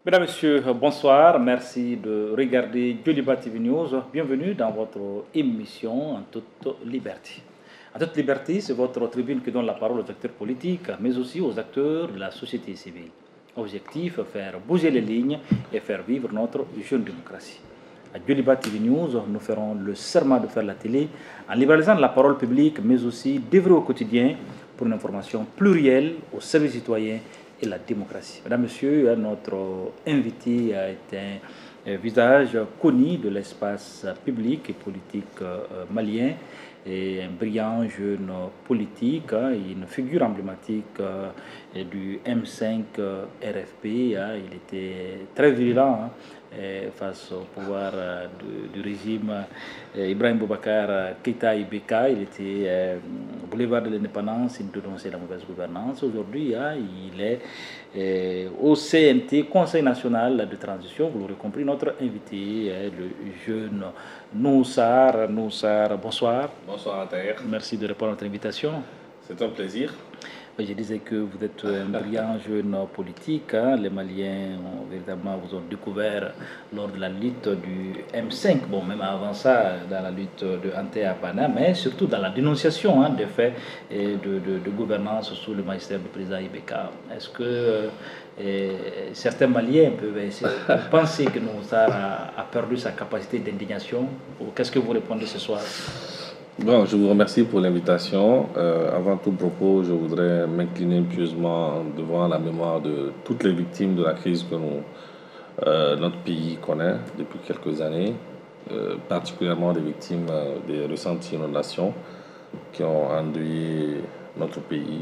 Mesdames, Messieurs, bonsoir. Merci de regarder Joliba TV News. Bienvenue dans votre émission En toute liberté. En toute liberté, c'est votre tribune qui donne la parole aux acteurs politiques, mais aussi aux acteurs de la société civile. Objectif, faire bouger les lignes et faire vivre notre jeune démocratie. À Joliba TV News, nous ferons le serment de faire la télé en libéralisant la parole publique, mais aussi d'œuvrer au quotidien pour une information plurielle au service citoyen et la démocratie. Mesdames, Messieurs, notre invité est un visage connu de l'espace public et politique malien, et un brillant jeune politique, une figure emblématique du M5 RFP. Il était très virulent face au pouvoir du régime Ibrahim Boubacar Keïta Ibeka. Il était au boulevard de l'indépendance, il dénonçait la mauvaise gouvernance. Aujourd'hui, il est au CNT, Conseil national de transition. Vous l'aurez compris, notre invité est le jeune Noussar. Noussar, bonsoir. Bonsoir Ataïr. Merci de répondre à notre invitation. C'est un plaisir. Je disais que vous êtes un brillant jeune politique. Les Maliens véritablement vous ont découvert lors de la lutte du M5. Bon, même avant ça, dans la lutte de Ante Abana, mais surtout dans la dénonciation des faits de gouvernance sous le magistère du président Ibeka. Est-ce que certains Maliens peuvent penser que Noussar a perdu sa capacité d'indignation? Qu'est-ce que vous répondez ce soir? Bon, je vous remercie pour l'invitation. Avant tout propos, je voudrais m'incliner pieusement devant la mémoire de toutes les victimes de la crise que notre pays connaît depuis quelques années, particulièrement des victimes des récentes inondations qui ont endeuillé notre pays.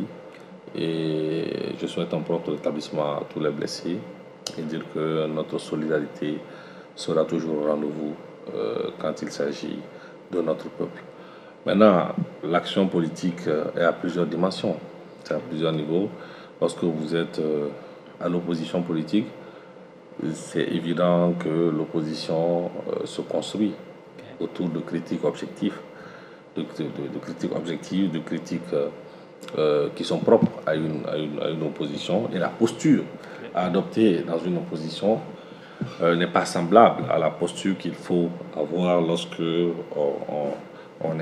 Et je souhaite un prompt rétablissement à tous les blessés et dire que notre solidarité sera toujours au rendez-vous quand il s'agit de notre peuple. Maintenant, l'action politique est à plusieurs dimensions, c'est à plusieurs niveaux. Lorsque vous êtes à l'opposition politique, c'est évident que l'opposition se construit autour de critiques objectives, de critiques qui sont propres à une opposition. Et la posture à adopter dans une opposition n'est pas semblable à la posture qu'il faut avoir lorsque on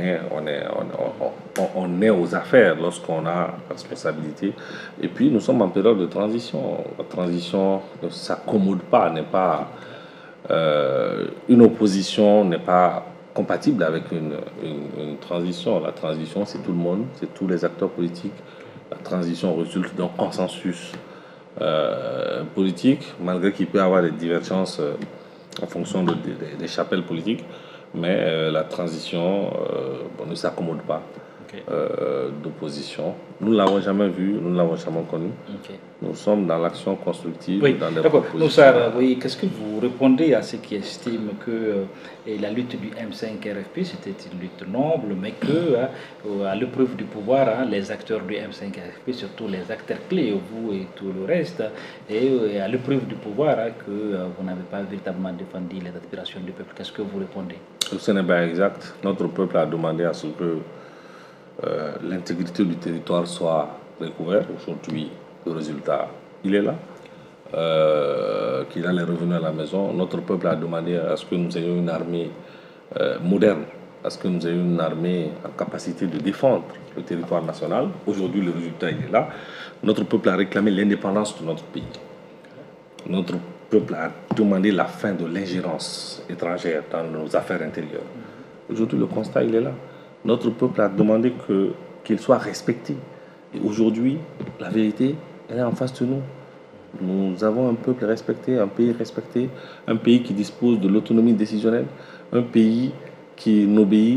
est aux affaires, lorsqu'on a responsabilité. Et puis nous sommes en période de transition. La transition ne s'accommode pas, n'est pas une opposition n'est pas compatible avec une transition. La transition, c'est tout le monde, c'est tous les acteurs politiques. La transition résulte d'un consensus politique, malgré qu'il peut y avoir des divergences en fonction des chapelles politiques. Mais la transition ne s'accommode pas d'opposition. Nous ne l'avons jamais vu, nous ne l'avons jamais connu. Nous sommes dans l'action constructive, dans les propositions. Noussar, oui, qu'est-ce que vous répondez à ceux qui estiment que la lutte du M5 RFP, c'était une lutte noble, mais que, à l'épreuve du pouvoir, les acteurs du M5 RFP, surtout les acteurs clés, vous et tout le reste, et à l'épreuve du pouvoir, que vous n'avez pas véritablement défendu les aspirations du peuple. Qu'est-ce que vous répondez? Ce n'est pas exact. Notre peuple a demandé à ce que l'intégrité du territoire soit recouverte. Aujourd'hui, le résultat, il est là. Qu'il allait revenir à la maison. Notre peuple a demandé à ce que nous ayons une armée moderne, à ce que nous ayons une armée en capacité de défendre le territoire national. Aujourd'hui, le résultat, il est là. Notre peuple a réclamé l'indépendance de notre pays. Notre peuple a demandé la fin de l'ingérence étrangère dans nos affaires intérieures. Aujourd'hui, le constat, il est là. Notre peuple a demandé qu'il soit respecté. Et aujourd'hui, la vérité, elle est en face de nous. Nous avons un peuple respecté, un pays qui dispose de l'autonomie décisionnelle, un pays qui n'obéit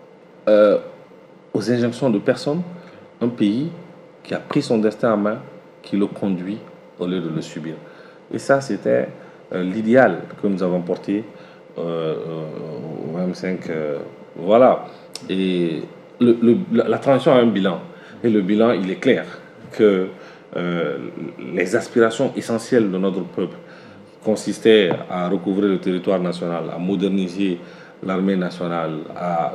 aux injonctions de personne, un pays qui a pris son destin en main, qui le conduit au lieu de le subir. Et ça, c'était l'idéal que nous avons porté au M5. Voilà. Et la transition a un bilan. Et le bilan, il est clair que les aspirations essentielles de notre peuple consistaient à recouvrer le territoire national, à moderniser l'armée nationale, à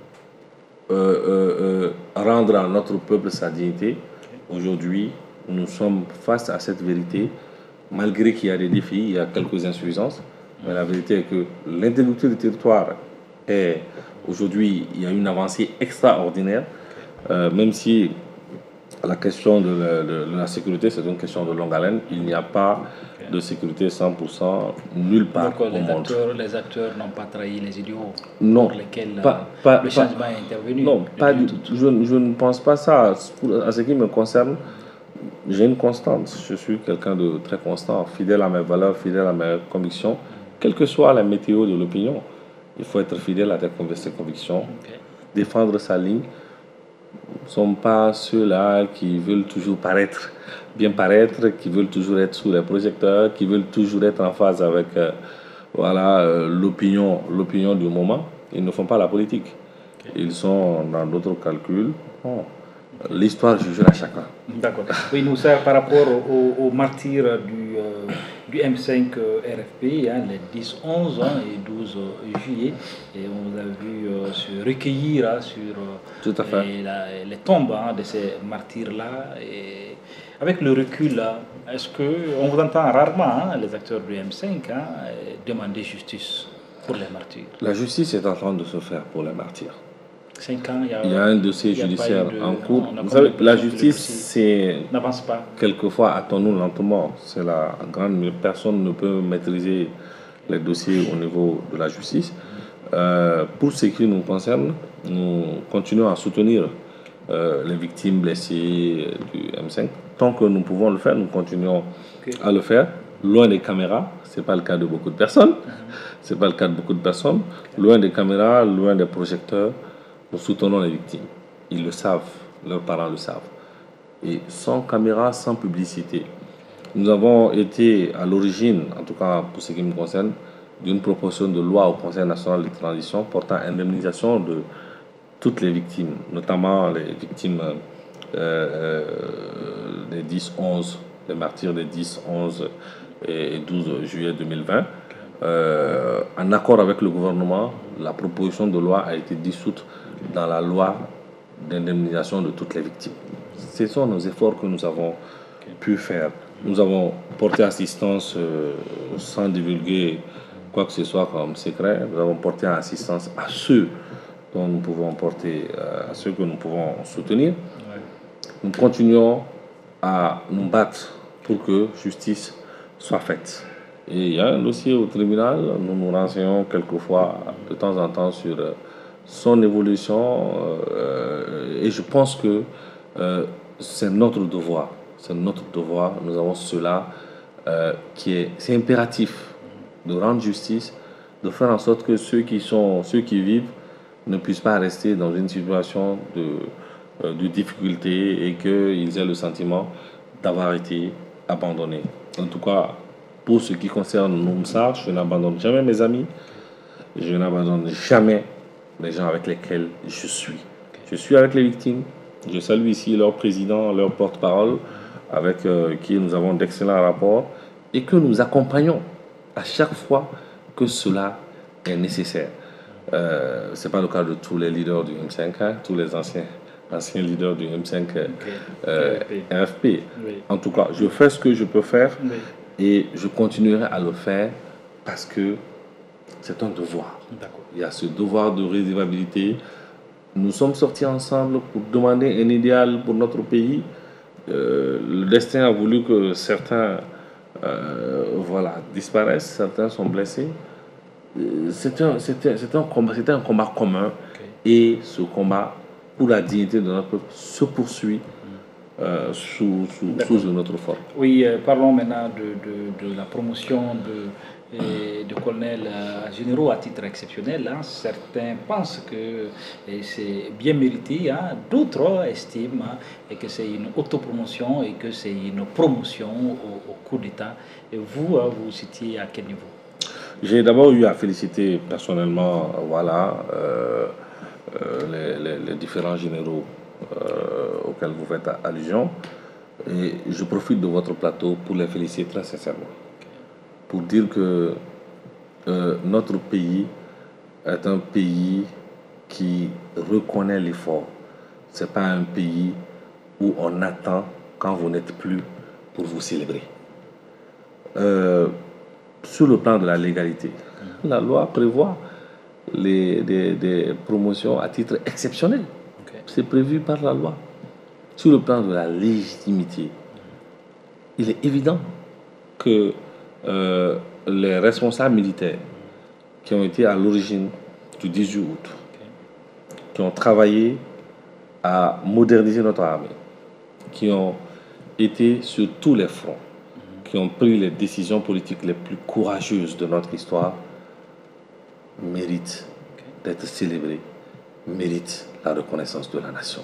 rendre à notre peuple sa dignité. Aujourd'hui, nous sommes face à cette vérité malgré qu'il y a des défis, il y a quelques insuffisances. Mais la vérité est que l'intégrité du territoire est aujourd'hui, il y a une avancée extraordinaire, même si la question de la sécurité, c'est une question de longue haleine. Il n'y a pas de sécurité 100% nulle part Donc, au monde. Les acteurs n'ont pas trahi les idéaux Non, pour lesquels le changement est intervenu. Non, pas du tout. Je ne pense pas ça. À ce qui me concerne, j'ai une constante. Je suis quelqu'un de très constant, fidèle à mes valeurs, fidèle à mes convictions, quelle que soit la météo de l'opinion. Il faut être fidèle à ses convictions, défendre sa ligne. Nous ne sommes pas ceux-là qui veulent toujours bien paraître, qui veulent toujours être sous les projecteurs, qui veulent toujours être en phase avec l'opinion du moment. Ils ne font pas la politique. Ils sont dans d'autres calculs. Bon, l'histoire jugera chacun. D'accord. Oui, nous, ça, par rapport aux martyrs du M5 RFP, hein, les 10, 11 et 12 juillet, et on vous a vu se recueillir sur Tout à fait. les tombes de ces martyrs-là. Et avec le recul, est-ce qu'on vous entend rarement, les acteurs du M5, demander justice pour les martyrs? La justice est en train de se faire pour les martyrs. 5 ans, il y a un dossier judiciaire en cours. Vous savez, la justice, c'est n'avance pas. Quelquefois, attendons lentement. C'est la grande. Personne ne peut maîtriser les dossiers au niveau de la justice. Pour ce qui nous concerne, nous continuons à soutenir les victimes blessées du M5. Tant que nous pouvons le faire, nous continuons à le faire. Loin des caméras, ce n'est pas le cas de beaucoup de personnes. C'est pas le cas de beaucoup de personnes. Loin des caméras, loin des projecteurs. Nous soutenons les victimes. Ils le savent, leurs parents le savent. Et sans caméra, sans publicité. Nous avons été à l'origine, en tout cas pour ce qui me concerne, d'une proposition de loi au Conseil national de transition portant indemnisation de toutes les victimes, notamment les victimes des 10-11, les martyrs des 10, 11 et 12 juillet 2020. En accord avec le gouvernement, la proposition de loi a été dissoute dans la loi d'indemnisation de toutes les victimes. Ce sont nos efforts que nous avons pu faire. Nous avons porté assistance sans divulguer quoi que ce soit comme secret. Nous avons porté assistance à ceux dont nous pouvons porter, à ceux que nous pouvons soutenir. Nous continuons à nous battre pour que justice soit faite. Et il y a un dossier au tribunal, nous nous renseignons quelquefois de temps en temps sur son évolution et je pense que c'est notre devoir. C'est notre devoir. Nous avons cela c'est impératif de rendre justice, de faire en sorte que ceux qui vivent ne puissent pas rester dans une situation de difficulté et qu'ils aient le sentiment d'avoir été abandonnés. En tout cas, pour ce qui concerne Noumsar, je n'abandonne jamais mes amis, je n'abandonne jamais les gens avec lesquels je suis. Je suis avec les victimes. Je salue ici leur président, leur porte-parole, avec qui nous avons d'excellents rapports et que nous accompagnons à chaque fois que cela est nécessaire. Ce n'est pas le cas de tous les leaders du M5, tous les anciens leaders du M5 RFP. Oui. En tout cas, je fais ce que je peux faire et je continuerai à le faire parce que c'est un devoir. Il y a ce devoir de réservabilité. Nous sommes sortis ensemble pour demander un idéal pour notre pays. Le destin a voulu que certains disparaissent, certains sont blessés. C'était un combat commun et ce combat pour la dignité de notre peuple se poursuit sous une autre forme. Oui, parlons maintenant de la promotion de colonels généraux à titre exceptionnel. Certains pensent que c'est bien mérité, d'autres estiment que c'est une autopromotion et que c'est une promotion au coup d'État. Et vous, vous situez à quel niveau? J'ai d'abord eu à féliciter personnellement les différents généraux auxquels vous faites allusion. Et je profite de votre plateau pour les féliciter très sincèrement. Pour dire que notre pays est un pays qui reconnaît l'effort. Ce n'est pas un pays où on attend quand vous n'êtes plus pour vous célébrer. sur le plan de la légalité, la loi prévoit des promotions à titre exceptionnel. C'est prévu par la loi. Sur le plan de la légitimité, il est évident que les responsables militaires qui ont été à l'origine du 18 août, qui ont travaillé à moderniser notre armée, qui ont été sur tous les fronts, qui ont pris les décisions politiques les plus courageuses de notre histoire, méritent d'être célébrés, méritent la reconnaissance de la nation.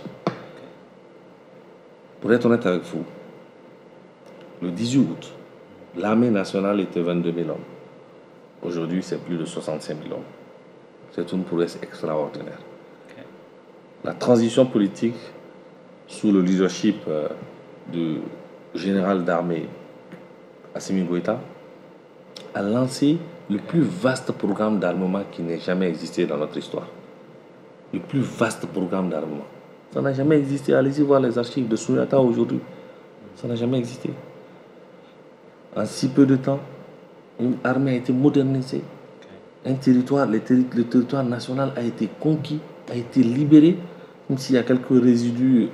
Pour être honnête avec vous, le 18 août, l'armée nationale était 22 000 hommes. Aujourd'hui, c'est plus de 65 000 hommes. C'est une prouesse extraordinaire. La transition politique sous le leadership du général d'armée Assimi Goïta a lancé le plus vaste programme d'armement qui n'ait jamais existé dans notre histoire. Le plus vaste programme d'armement. Ça n'a jamais existé. Allez-y voir les archives de Souniata aujourd'hui. Ça n'a jamais existé. En si peu de temps, une armée a été modernisée. Un territoire, le territoire national a été conquis, a été libéré, même s'il y a quelques résidus.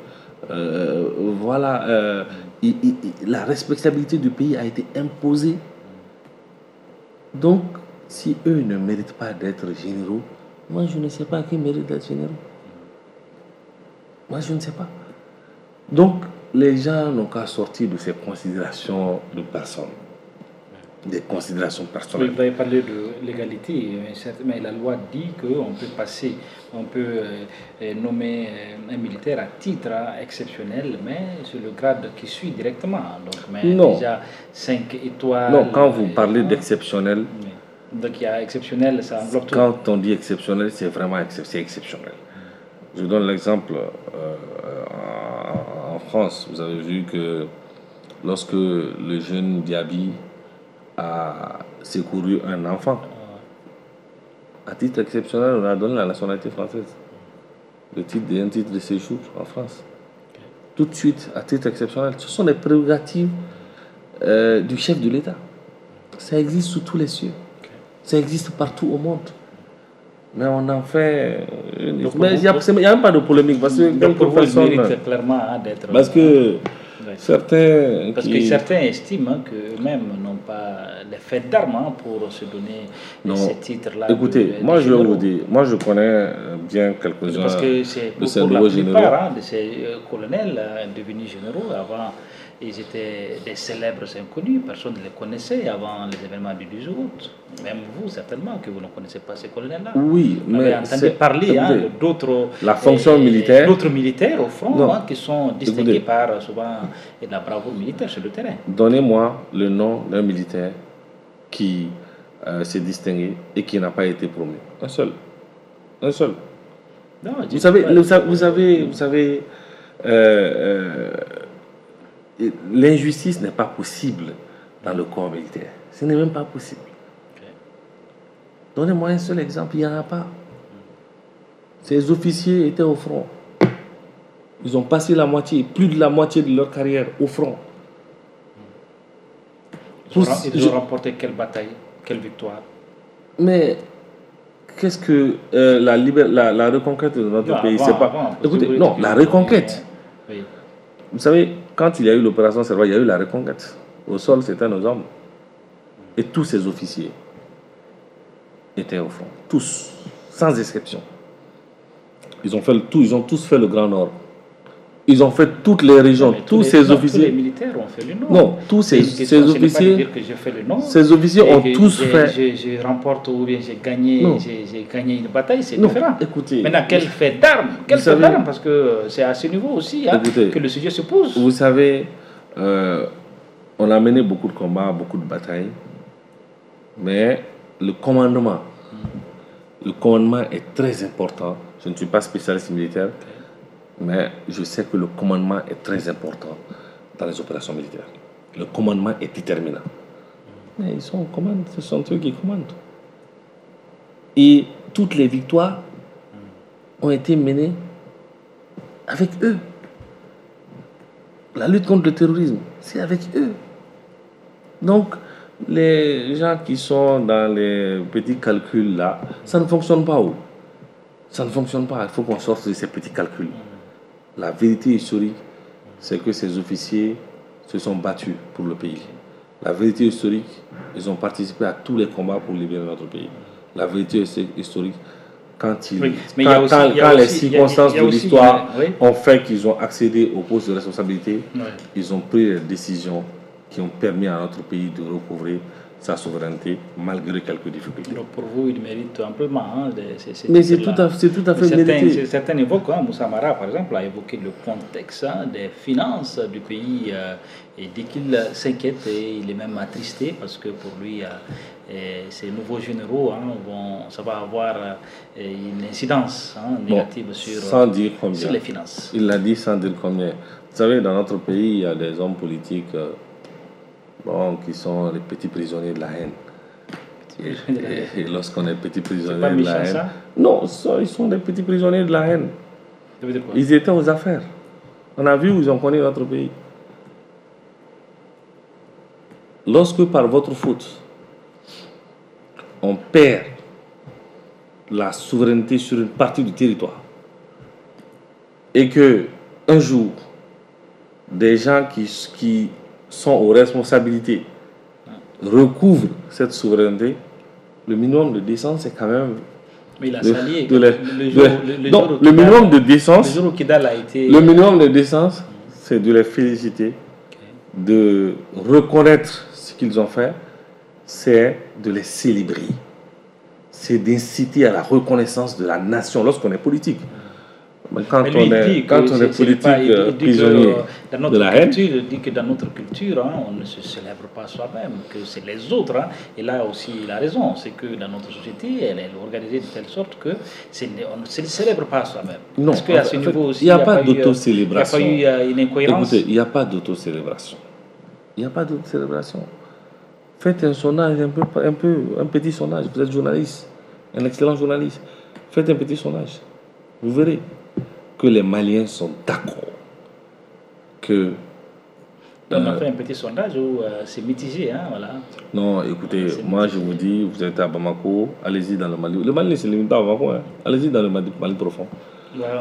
La respectabilité du pays a été imposée. Donc, si eux ne méritent pas d'être généraux, moi je ne sais pas qui mérite d'être généraux. Moi je ne sais pas. Donc, les gens n'ont qu'à sortir de ces considérations de personnes. Des considérations personnelles. Vous avez parlé de l'égalité, mais la loi dit qu'on peut passer, on peut nommer un militaire à titre exceptionnel, mais c'est le grade qui suit directement. Donc, mais non. Déjà 5 étoiles. Non, quand vous parlez d'exceptionnel. Donc il y a exceptionnel, ça englobe tout. Quand on dit exceptionnel, c'est vraiment exceptionnel. Je donne l'exemple. En France, vous avez vu que lorsque le jeune Diaby a secouru un enfant, à titre exceptionnel, on a donné la nationalité française, un titre de séjour en France. Tout de suite, à titre exceptionnel. Ce sont les prérogatives du chef de l'État. Ça existe sous tous les cieux. Ça existe partout au monde. Mais on en fait. Mais il n'y a même pas de polémique. Parce que quelques personnes méritent clairement d'être. Parce que certains. Parce que certains estiment qu'eux-mêmes n'ont pas les faits d'armes pour se donner ces titres-là. Écoutez, moi je vais vous dire, moi je connais bien quelques-uns. Parce que c'est pour la plupart de ces colonels devenus généraux avant. Ils étaient des célèbres inconnus, personne ne les connaissait avant les événements du 12 août. Même vous, certainement, que vous ne connaissez pas ces colonels-là. Oui, mais vous avez entendu parler d'autres. La fonction militaire. D'autres militaires, au front, qui sont distingués par souvent la bravoure militaire sur le terrain. Donnez-moi le nom d'un militaire qui s'est distingué et qui n'a pas été promu. Un seul. Un seul. Non, vous savez, l'injustice n'est pas possible dans le corps militaire. Ce n'est même pas possible. Donnez-moi un seul exemple, il n'y en a pas. Ces officiers étaient au front. Ils ont passé plus de la moitié de leur carrière au front. Ils ont remporté quelle bataille, quelle victoire? Mais qu'est-ce que la reconquête de notre pays, c'est pas... Écoutez, non, la reconquête. Oui. Vous savez, quand il y a eu l'opération Serval, il y a eu la reconquête. Au sol, c'était nos hommes. Et tous ces officiers étaient au front. Tous, sans exception. Ils ont tous fait le Grand Nord. Ils ont fait toutes les régions, tous ces officiers. Tous les militaires ont fait le Nord. Non, tous ces officiers. Dire que j'ai fait le Nord. Ces officiers ont tous fait. Je remporte ou bien j'ai gagné une bataille, c'est différent. Écoutez. Maintenant, quel fait d'armes? Quel fait d'armes? Parce que c'est à ce niveau aussi que le sujet se pose. Vous savez, on a mené beaucoup de combats, beaucoup de batailles, mais le commandement est très important. Je ne suis pas spécialiste militaire. Mais je sais que le commandement est très important dans les opérations militaires. Le commandement est déterminant. Mais ils sont en commande, ce sont eux qui commandent. Et toutes les victoires ont été menées avec eux. La lutte contre le terrorisme, c'est avec eux. Donc, Les gens qui sont dans les petits calculs là, ça ne fonctionne pas. Ça ne fonctionne pas. Il faut qu'on sorte de ces petits calculs. La vérité historique, c'est que ces officiers se sont battus pour le pays. La vérité historique, ils ont participé à tous les combats pour libérer notre pays. La vérité historique, quand les circonstances de l'histoire ont fait qu'ils ont accédé au poste de responsabilité, ils ont pris des décisions qui ont permis à notre pays de recouvrer sa souveraineté malgré quelques difficultés. Donc pour vous, il mérite amplement. Hein, mais c'est tout à fait mérité. Certains évoquent, hein, Moussa Mara par exemple a évoqué le contexte des finances du pays et dès qu'il s'inquiète, il est même attristé parce que pour lui, ces nouveaux généraux, ça va avoir une incidence négative sur les finances. Il l'a dit sans dire combien. Vous savez, dans notre pays, il y a des hommes politiques qui sont les petits prisonniers de la haine. Et lorsqu'on est petit prisonnier de la haine... Ça? Non, ils sont des petits prisonniers de la haine. Ils étaient aux affaires. On a vu où ils ont connu notre pays. Lorsque par votre faute, on perd la souveraineté sur une partie du territoire et que un jour, des gens qui sont aux responsabilités recouvrent cette souveraineté, le minimum de décence, c'est quand même... Mais il a salié. Le minimum de décence, le jour où Kidal a été... Le minimum de décence, c'est de les féliciter, de reconnaître ce qu'ils ont fait, c'est de les célébrer. C'est d'inciter à la reconnaissance de la nation lorsqu'on est politique. Quand on est politique prisonnier de la haine, il dit que dans notre culture, on ne se célèbre pas soi-même, que c'est les autres. Et là aussi, il a raison. C'est que dans notre société, elle est organisée de telle sorte que on ne se célèbre pas soi-même. Non, parce qu'à ce niveau aussi, il n'y a pas d'autocélébration. Il n'y a pas eu une incohérence. Écoutez, il n'y a pas d'autocélébration. Il n'y a pas d'autocélébration. Faites un sondage, un petit sondage. Vous êtes journaliste, un excellent journaliste. Faites un petit sondage. Vous verrez que les Maliens sont d'accord que... On a fait un petit sondage où c'est mitigé, voilà. Non, écoutez, moi je vous dis, vous êtes à Bamako, allez-y dans le Mali. Le Mali, c'est limité à Bamako, allez-y dans le Mali profond. On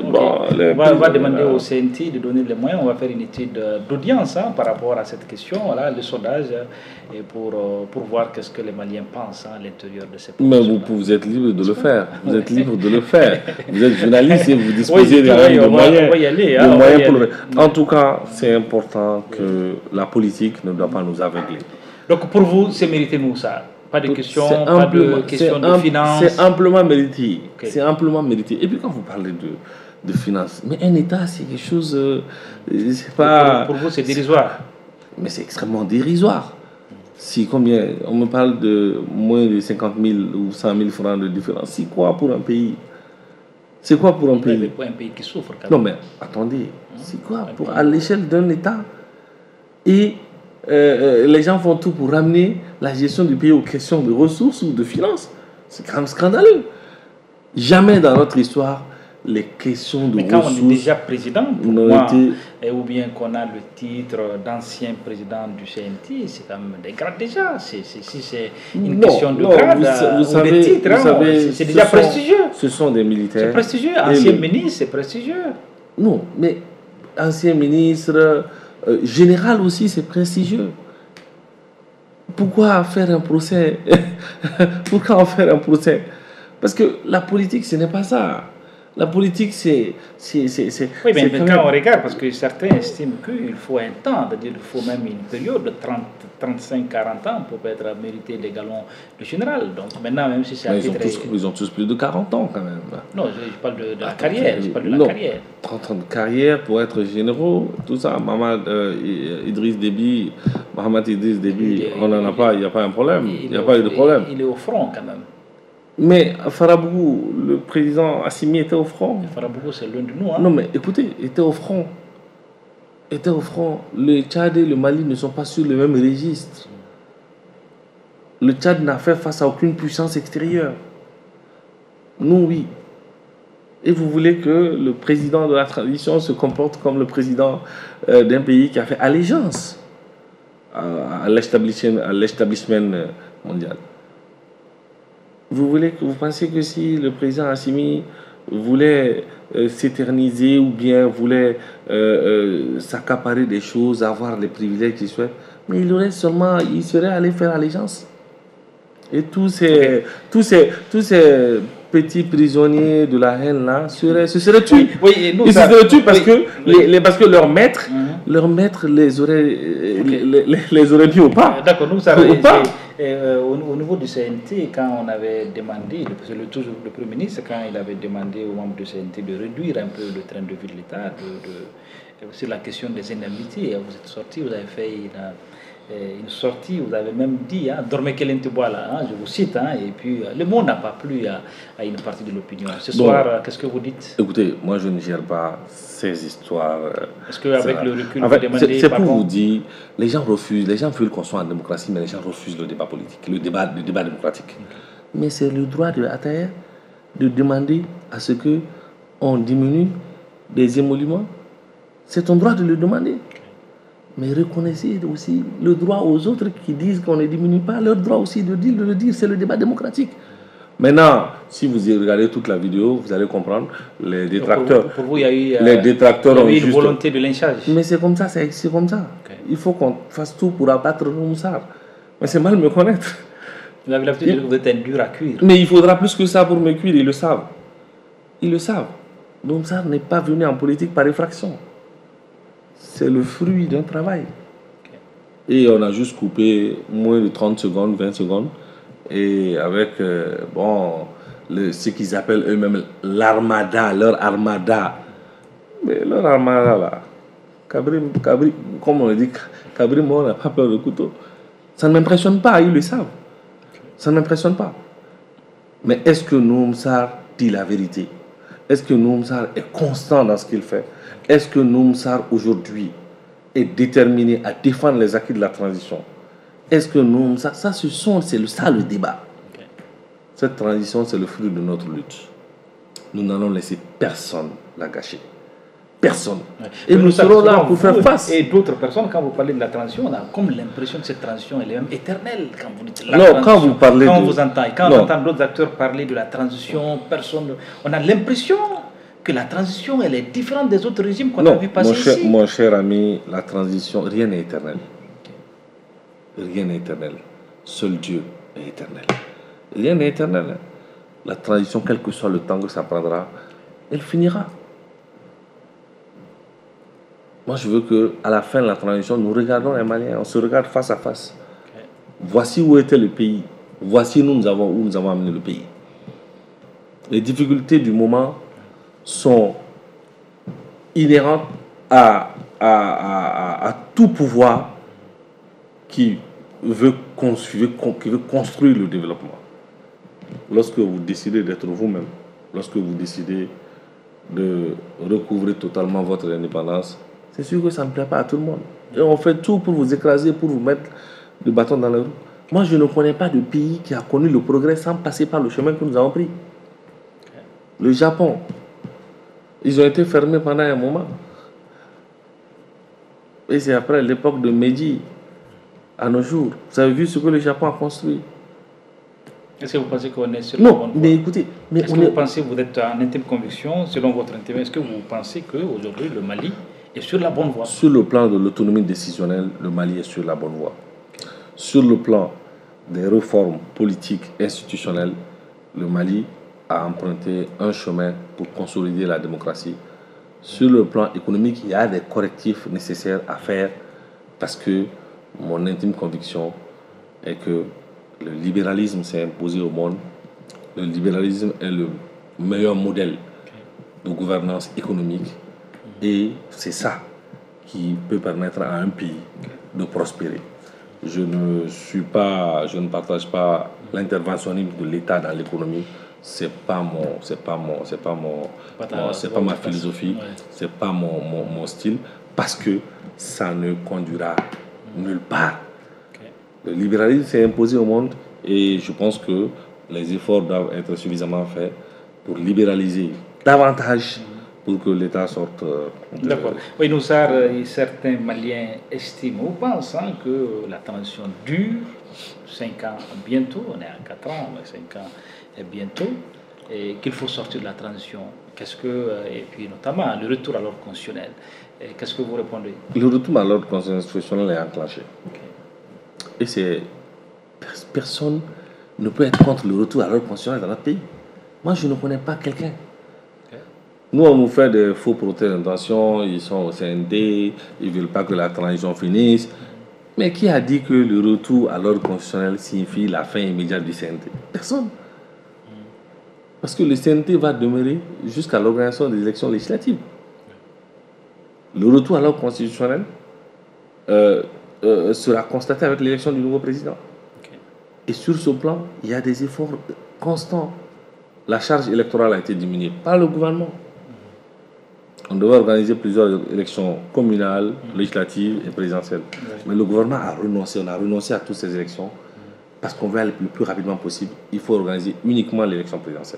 va demander au CNT de donner les moyens. On va faire une étude d'audience par rapport à cette question, voilà, le sondage, et pour voir qu'est-ce que les Maliens pensent à l'intérieur de ces populations. Mais vous êtes libre de le faire. Vous êtes libre de le faire. Vous êtes journaliste et vous disposez des moyens. En tout cas, c'est important que la politique ne doit pas nous aveugler. Donc pour vous, c'est mérité, Moussa? Pas de questions, pas de questions de finances. C'est amplement mérité. Okay. C'est amplement mérité. Et puis quand vous parlez de finances, mais un État, c'est quelque chose... c'est pas... Pour vous, c'est dérisoire. Mais c'est extrêmement dérisoire. Si combien... On me parle de moins de 50 000 ou 100 000 francs de différence. C'est quoi pour un pays? C'est quoi pour un pays? Mais pour un pays qui souffre quand même. Non mais attendez, c'est quoi pour, à l'échelle d'un État? Et... les gens font tout pour ramener la gestion du pays aux questions de ressources ou de finances. C'est quand même scandaleux. Jamais dans notre histoire, les questions de ressources... Mais quand on est déjà président, pour moi, ou bien qu'on a le titre d'ancien président du CNT, c'est quand même des grades déjà. Si c'est une question de grade ou de titre, c'est déjà prestigieux. Ce sont des militaires. C'est prestigieux. Ancien ministre, c'est prestigieux. Non, mais ancien ministre... général aussi, c'est prestigieux. Pourquoi faire un procès? Pourquoi en faire un procès? Parce que la politique, ce n'est pas ça. La politique, c'est... Oui, mais quand on regarde, parce que certains estiment qu'il faut un temps, c'est-à-dire qu'il faut même une période de 30, 35, 40 ans pour être mérité les galons de général. Donc maintenant, même si c'est à titre... Ils ont tous plus de 40 ans quand même. Non, je parle de la carrière. Je parle de la carrière. 30 ans de carrière pour être généraux, tout ça. Idriss Déby, on n'en a pas, il n'y a pas un problème. Il n'y a pas eu de problème. Il est au front quand même. Mais Farabou, le président Assimi était au front. Farabou, c'est l'un de nous. Non, mais écoutez, était au front. Le Tchad et le Mali ne sont pas sur le même registre. Le Tchad n'a fait face à aucune puissance extérieure. Nous, oui. Et vous voulez que le président de la transition se comporte comme le président d'un pays qui a fait allégeance à l'établissement mondial. Vous pensez que si le président Assimi voulait s'éterniser ou bien voulait s'accaparer des choses, avoir les privilèges qu'il souhaite, mais il serait allé faire allégeance. Et tous ces petits prisonniers de la haine là se seraient tués. Oui, ils se seraient tués parce que leur maître les aurait mis au pas. D'accord, nous savons. Au niveau du CNT, quand on avait demandé, toujours le Premier ministre, quand il avait demandé aux membres du CNT de réduire un peu le train de vie de l'État, sur la question des indemnités, vous êtes sortis, vous avez fait une sortie, vous avez même dit, dormez Kelenteboala, je vous cite, et puis le monde n'a pas plu à une partie de l'opinion. Ce soir, qu'est-ce que vous dites? Écoutez, moi je ne gère pas ces histoires. Est-ce qu'avec le recul, vous demandez c'est pour vous dire, les gens veulent qu'on soit en démocratie, mais les gens refusent le débat politique, le débat démocratique. Mais c'est le droit de l'ATR de demander à ce qu'on diminue des émoluments. C'est ton droit de le demander. Mais reconnaissez aussi le droit aux autres qui disent qu'on ne diminue pas, leur droit aussi de le dire, c'est le débat démocratique. Maintenant, si vous regardez toute la vidéo, vous allez comprendre, les détracteurs. Pour vous, il y a eu, les détracteurs ont une volonté de lynchage. Mais c'est comme ça, c'est comme ça. Okay. Il faut qu'on fasse tout pour abattre Noumsar. Mais c'est mal me connaître. Vous avez l'habitude de dire que vous êtes un dur à cuire. Mais il faudra plus que ça pour me cuire, ils le savent. Ils le savent. Noumsar n'est pas venu en politique par effraction. C'est le fruit d'un travail. Okay. Et on a juste coupé moins de 30 secondes, 20 secondes. Et avec, ce qu'ils appellent eux-mêmes l'armada, leur armada. Mais leur armada, là, Kabri, comme on dit, Kabri, moi, on n'a pas peur de couteau. Ça ne m'impressionne pas, ils le savent. Ça ne m'impressionne pas. Mais est-ce que Noumsar dit la vérité? Est-ce que Noumsar est constant dans ce qu'il fait? Est-ce que Noumsar aujourd'hui est déterminé à défendre les acquis de la transition? Est-ce que Noumsar, c'est ça le débat. Okay. Cette transition, c'est le fruit de notre lutte. Nous n'allons laisser personne la gâcher. Personne. Ouais. Et nous serons là pour faire face. Et d'autres personnes, quand vous parlez de la transition, on a comme l'impression que cette transition elle est même éternelle. Quand vous dites la non, quand vous parlez quand vous entendez, quand on entend d'autres acteurs parler de la transition, on a l'impression que la transition, elle est différente des autres régimes qu'on a vu passer ici. Mon cher ami, la transition, rien n'est éternel. Rien n'est éternel. Seul Dieu est éternel. Rien n'est éternel. La transition, quel que soit le temps que ça prendra, elle finira. Moi, je veux qu'à la fin de la transition, nous regardons les Maliens, on se regarde face à face. Okay. Voici où était le pays. Voici où nous avons amené le pays. Les difficultés du moment sont inhérentes à tout pouvoir qui veut construire le développement. Lorsque vous décidez d'être vous-même, lorsque vous décidez de recouvrir totalement votre indépendance, c'est sûr que ça ne plaît pas à tout le monde. Et on fait tout pour vous écraser, pour vous mettre le bâton dans la roue. Moi, je ne connais pas de pays qui a connu le progrès sans passer par le chemin que nous avons pris. Le Japon, ils ont été fermés pendant un moment. Et c'est après l'époque de Meiji, à nos jours. Vous avez vu ce que le Japon a construit. Est-ce que vous pensez qu'on est sur la bonne voie? Mais écoutez... Est-ce que vous pensez, vous êtes en intime conviction, selon votre intime, est-ce que vous pensez qu'aujourd'hui, le Mali est sur la bonne voie? Sur le plan de l'autonomie décisionnelle, le Mali est sur la bonne voie. Okay. Sur le plan des réformes politiques, institutionnelles, le Mali a emprunté un chemin pour consolider la démocratie. Sur le plan économique, il y a des correctifs nécessaires à faire parce que mon intime conviction est que le libéralisme s'est imposé au monde. Le libéralisme est le meilleur modèle de gouvernance économique et c'est ça qui peut permettre à un pays de prospérer. Je ne partage pas l'interventionnisme de l'État dans l'économie. C'est pas ma philosophie, c'est pas mon style, parce que ça ne conduira nulle part. Le libéralisme s'est imposé au monde et je pense que les efforts doivent être suffisamment faits pour libéraliser davantage pour que l'État sorte. D'accord. Oui, certains Maliens estiment ou pensent que la transition dure 5 ans bientôt, on est à 4 ans, mais 5 ans est bientôt, et qu'il faut sortir de la transition. Et puis notamment le retour à l'ordre constitutionnel. Qu'est-ce que vous répondez? Le retour à l'ordre constitutionnel est enclenché. Et personne ne peut être contre le retour à l'ordre constitutionnel dans notre pays. Moi, je ne connais pas quelqu'un. Nous, on nous fait des faux procès d'intention, ils sont au CNT, ils ne veulent pas que la transition finisse. Mais qui a dit que le retour à l'ordre constitutionnel signifie la fin immédiate du CNT? Personne. Parce que le CNT va demeurer jusqu'à l'organisation des élections législatives. Le retour à l'ordre constitutionnel sera constaté avec l'élection du nouveau président. Et sur ce plan, il y a des efforts constants. La charge électorale a été diminuée par le gouvernement. On devait organiser plusieurs élections communales, législatives et présidentielles. Mais le gouvernement a renoncé. On a renoncé à toutes ces élections parce qu'on veut aller le plus rapidement possible. Il faut organiser uniquement l'élection présidentielle.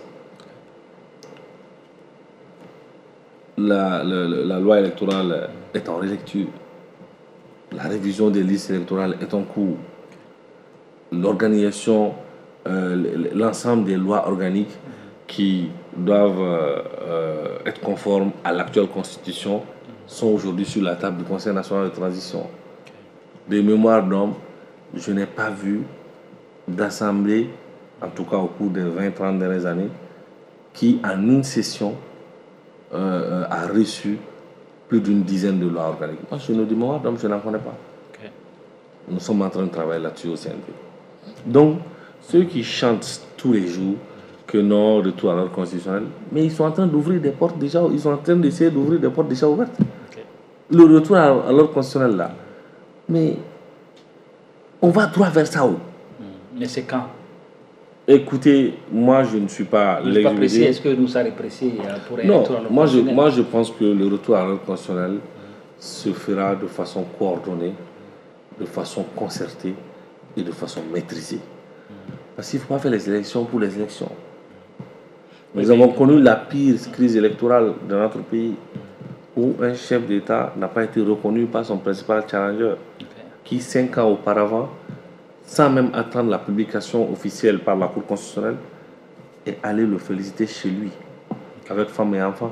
La loi électorale est en relecture. La révision des listes électorales est en cours. L'organisation, l'ensemble des lois organiques qui doivent être conformes à l'actuelle constitution sont aujourd'hui sur la table du Conseil national de transition. Des mémoires d'hommes, je n'ai pas vu d'assemblée, en tout cas au cours des 20-30 dernières années, qui en une session a reçu plus d'une dizaine de lois organiques. Moi, je ne dis mémoires d'hommes, je n'en connais pas. Nous sommes en train de travailler là-dessus au CNT. Donc, ceux qui chantent tous les jours que non, retour à l'ordre constitutionnel, mais ils sont en train d'ouvrir des portes déjà, ils sont en train d'essayer d'ouvrir des portes déjà ouvertes. Le retour à l'ordre constitutionnel là, mais on va droit vers ça où? Mais c'est quand? Écoutez, moi je ne suis pas... Est-ce que nous sommes pressés pour un retour à l'ordre constitutionnel? Moi je pense que le retour à l'ordre constitutionnel se fera de façon coordonnée, de façon concertée et de façon maîtrisée. Parce qu'il ne faut pas faire les élections pour les élections. Nous avons connu la pire crise électorale de notre pays où un chef d'État n'a pas été reconnu par son principal challenger qui 5 ans auparavant, sans même attendre la publication officielle par la Cour constitutionnelle, est allé le féliciter chez lui avec femme et enfants.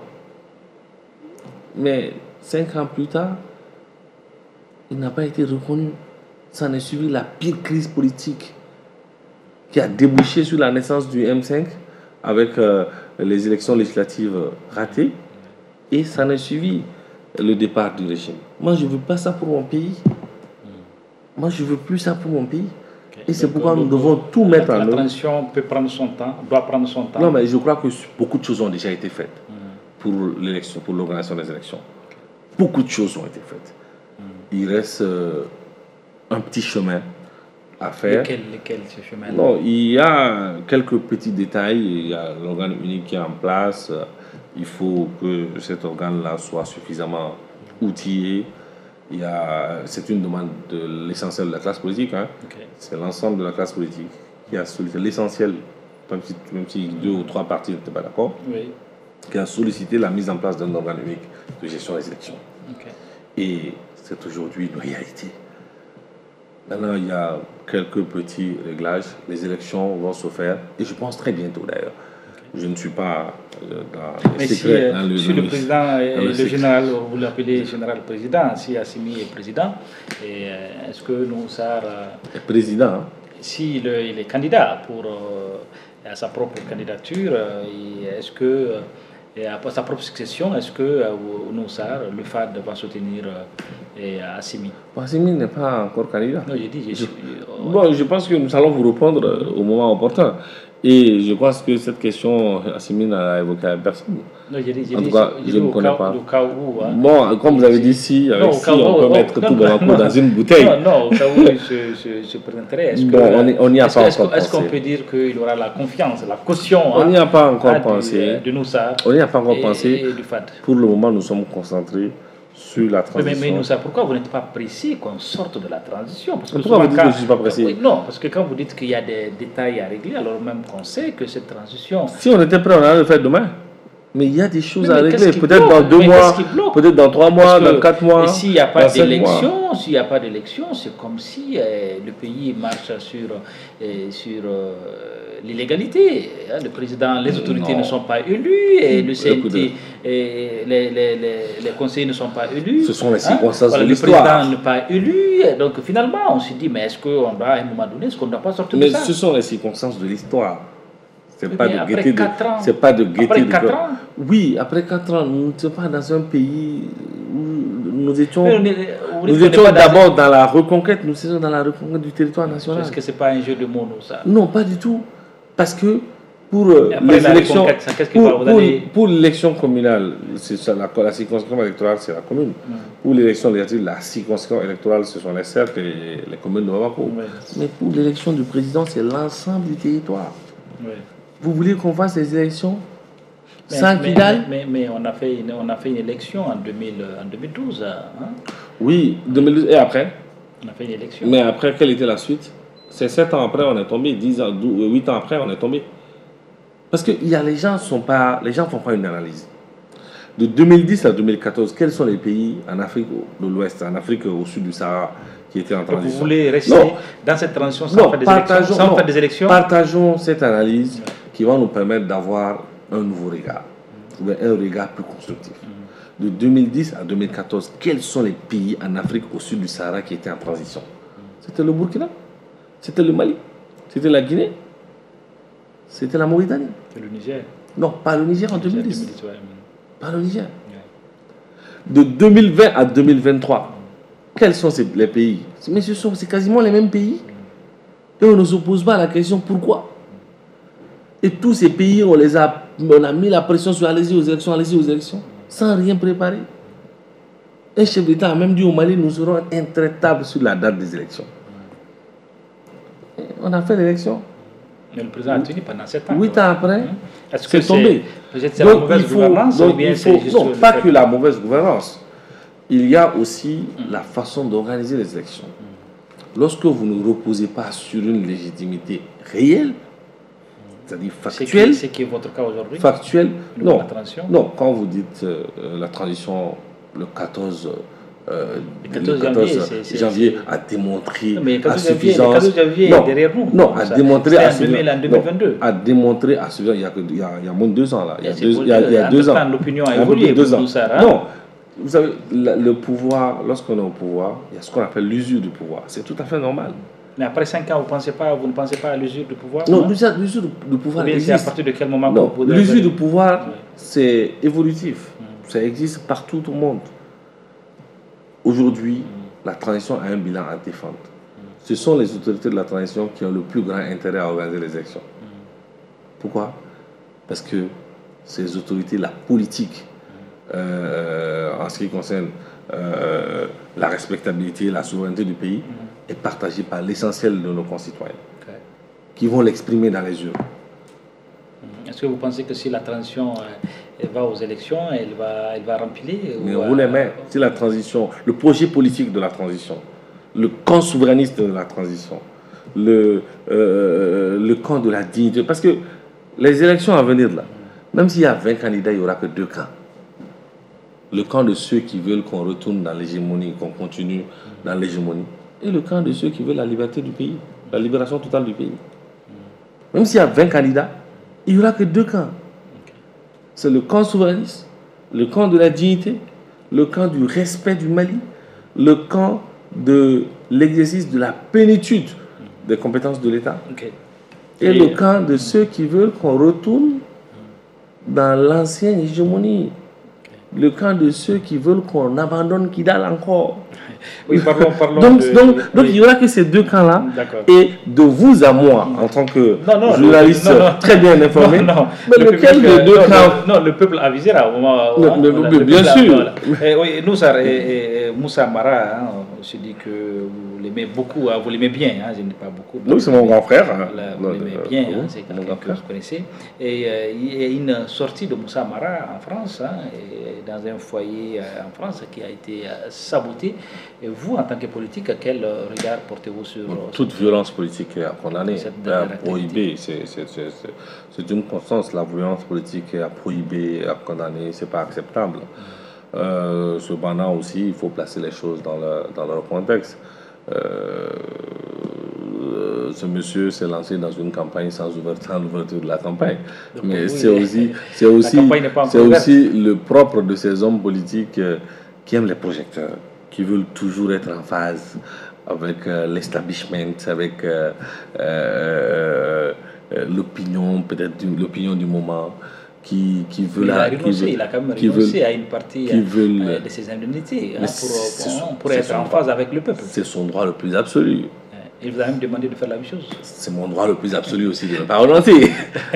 Mais 5 ans plus tard, il n'a pas été reconnu. Ça a suivi la pire crise politique qui a débouché sur la naissance du M5 avec les élections législatives ratées, et ça a suivi le départ du régime. Moi, je ne veux pas ça pour mon pays. Moi, je ne veux plus ça pour mon pays. Et c'est pourquoi nous devons tout mettre en œuvre. La transition peut prendre son temps, doit prendre son temps. Non, mais je crois que beaucoup de choses ont déjà été faites pour l'élection, pour l'organisation des élections. Beaucoup de choses ont été faites. Il reste un petit chemin à faire. Lequel ce chemin? Non, il y a quelques petits détails. Il y a l'organe unique qui est en place. Il faut que cet organe-là soit suffisamment outillé. C'est une demande de l'essentiel de la classe politique. C'est l'ensemble de la classe politique qui a sollicité l'essentiel, même si 2 ou 3 partis n'étaient pas d'accord, qui a sollicité la mise en place d'un organe unique de gestion des élections. Et c'est aujourd'hui une réalité. Maintenant, il y a quelques petits réglages. Les élections vont se faire, et je pense très bientôt d'ailleurs. Je ne suis pas dans les secrets. Si le président, le général, vous l'appelez général-président, si Assimi est président, est-ce que Noussar est président? S'il est candidat à sa propre candidature, est-ce que, à sa propre succession, est-ce que Noussar, le FAD, va soutenir Assimi? Assimi n'est pas encore candidat. Non, j'ai dit. Je pense que nous allons vous répondre au moment opportun. Et je pense que cette question, Assimi n'a évoqué à personne. Non, en tout cas, je ne connais pas. Au cas où, bon, comme vous avez dit, si, avec on peut mettre tout Bamako dans une bouteille. Non, au cas où je présenterai. On n'y a pas encore pensé. Est-ce qu'on peut dire qu'il aura la confiance, la caution on n'y a pas encore pensé. De Noussar? On n'y a pas encore pensé. Et du FAD. Pour le moment, nous sommes concentrés sur la transition. Mais Noussar, pourquoi vous n'êtes pas pressé qu'on sorte de la transition? Parce que pourquoi vous dites que je ne suis pas pressé? Non, parce que quand vous dites qu'il y a des détails à régler, alors même qu'on sait que cette transition... Si on était prêt, on allait le faire demain. Mais il y a des choses à régler, peut-être dans 2 mois, peut-être dans 3 mois, dans 4 mois. S'il n'y a pas d'élection, c'est comme si le pays marche sur l'illégalité. Le président, les autorités ne sont pas élues, et le CNT, les conseillers ne sont pas élus. Ce sont les circonstances de l'histoire. Le président n'est pas élu, donc finalement on se dit, mais est-ce qu'on doit, à un moment donné, est-ce qu'on ne doit pas sortir de ça? Mais ce sont les circonstances de l'histoire. C'est pas, après 4 ans. C'est pas de gaieté. Après 4 ans. Oui, après 4 ans, nous ne sommes pas dans un pays où nous étions d'abord dans la reconquête, nous étions dans la reconquête du territoire national. Est-ce que ce n'est pas un jeu de mots, ça? Non, pas du tout. Parce que pour les élections, pour l'élection communale, la circonscription électorale, c'est la commune. Pour l'élection législative, la circonscription électorale, ce sont les cercles et les communes de Bamako. Mais pour l'élection du président, c'est l'ensemble du territoire. Vous voulez qu'on fasse les élections sans Kidal? Mais on a fait une élection en 2012. Hein? Oui, 2012. Et après? On a fait une élection. Mais après, quelle était la suite? C'est 7 ans après, on est tombé. 8 ans après, on est tombé. Parce que les gens ne font pas une analyse. De 2010 à 2014, quels sont les pays en Afrique de l'Ouest, en Afrique au sud du Sahara, qui étaient en transition? Vous voulez rester dans cette transition sans faire des élections? Partageons cette analyse qui va nous permettre d'avoir un nouveau regard, ou un regard plus constructif. De 2010 à 2014, quels sont les pays en Afrique au sud du Sahara qui étaient en transition? C'était le Burkina, c'était le Mali, c'était la Guinée, c'était la Mauritanie. Le Niger? Non, pas le Niger en 2010. Pas le Niger. De 2020 à 2023, quels sont les pays? Mais c'est quasiment les mêmes pays. Et on ne s'oppose pas à la question pourquoi. Et tous ces pays, on a mis la pression sur allez-y aux élections, sans rien préparer. Un chef d'État a même dit au Mali, nous serons intraitables sur la date des élections. Et on a fait l'élection. Mais le président a tenu pendant 7 ans. 8 ans après, c'est tombé. C'est la mauvaise gouvernance ou bien c'est juste non, pas que la mauvaise gouvernance. Il y a aussi la façon d'organiser les élections. Lorsque vous ne reposez pas sur une légitimité réelle, c'est-à-dire factuelle. C'est qui est votre cas aujourd'hui? Factuelle. Non, quand vous dites la transition, le 14 janvier a démontré à suffisance. Le 14 janvier est derrière nous. Non, a démontré à suffisance. En 2022. A démontré à suffisance. Il y a moins de 2 ans là. Il y a 2 ans. L'opinion a évolué. Non, vous savez, le pouvoir, lorsqu'on est au pouvoir, il y a ce qu'on appelle l'usure du pouvoir. C'est tout à fait normal. Mais après 5 ans, vous ne pensez pas à l'usure du pouvoir? Non, l'usure du pouvoir existe. C'est à partir de quel moment? Non, l'usure du pouvoir, c'est évolutif. Ça existe partout au monde. Aujourd'hui, la transition a un bilan à défendre. Ce sont les autorités de la transition qui ont le plus grand intérêt à organiser les élections. Pourquoi? Parce que ces autorités, la politique, en ce qui concerne la respectabilité, la souveraineté du pays, est partagée par l'essentiel de nos concitoyens, qui vont l'exprimer dans les urnes. Est-ce que vous pensez que si la transition va aux élections, elle va remplir? Mais on les met. Si la transition, le projet politique de la transition, le camp souverainiste de la transition, le camp de la dignité, parce que les élections à venir là, même s'il y a 20 candidats, il n'y aura que 2 camps. Le camp de ceux qui veulent qu'on retourne dans l'hégémonie, qu'on continue dans l'hégémonie, et le camp de ceux qui veulent la liberté du pays, la libération totale du pays. Même s'il y a 20 candidats, il n'y aura que 2 camps. C'est le camp souverainiste, le camp de la dignité, le camp du respect du Mali, le camp de l'exercice de la plénitude des compétences de l'État, et le camp de ceux qui veulent qu'on retourne dans l'ancienne hégémonie, le camp de ceux qui veulent qu'on abandonne Kidal encore. Oui, parlons donc il n'y aura que ces 2 camps-là. Et de vous à moi, en tant que journaliste très bien informé, mais lequel des 2 camps? Non, le peuple avisera au moment où... Bien sûr. Oui, nous, Moussa Mara, hein, je dis que vous l'aimez beaucoup, hein, vous l'aimez bien, hein, je ne dis pas beaucoup. Oui, c'est mon grand frère. Vous l'aimez bien, hein, c'est quelqu'un que vous connaissez. Et il y a une sortie de Moussa Mara en France, hein, et dans un foyer en France qui a été saboté. Et vous, en tant que politique, quel regard portez-vous sur... Toute violence politique est à condamner, à prohiber. C'est une constance. La violence politique est à prohiber, à condamner, c'est pas acceptable. Cependant aussi, il faut placer les choses dans leur contexte. Ce monsieur s'est lancé dans une campagne sans ouverture de la campagne. Donc, mais oui, c'est aussi le propre de ces hommes politiques qui aiment les projecteurs, qui veulent toujours être en phase avec l'establishment, avec l'opinion, peut-être l'opinion du moment. Qui veut il a quand même renoncé à une partie de ses indemnités pour être en phase avec le peuple. C'est son droit le plus absolu. Il vous a même demandé de faire la même chose. C'est mon droit le plus absolu aussi de ne pas renoncer.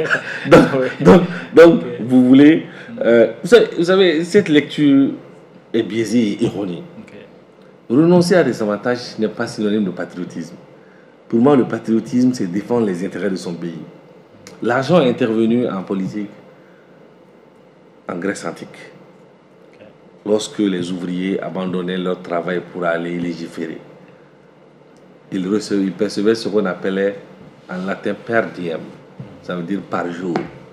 donc vous voulez... vous savez, cette lecture est biaisée et erronée. Renoncer à des avantages n'est pas synonyme de patriotisme. Pour moi, le patriotisme, c'est défendre les intérêts de son pays. L'argent est intervenu en politique en Grèce antique, lorsque les ouvriers abandonnaient leur travail pour aller légiférer. Ils percevaient ce qu'on appelait en latin per diem, ça veut dire par jour.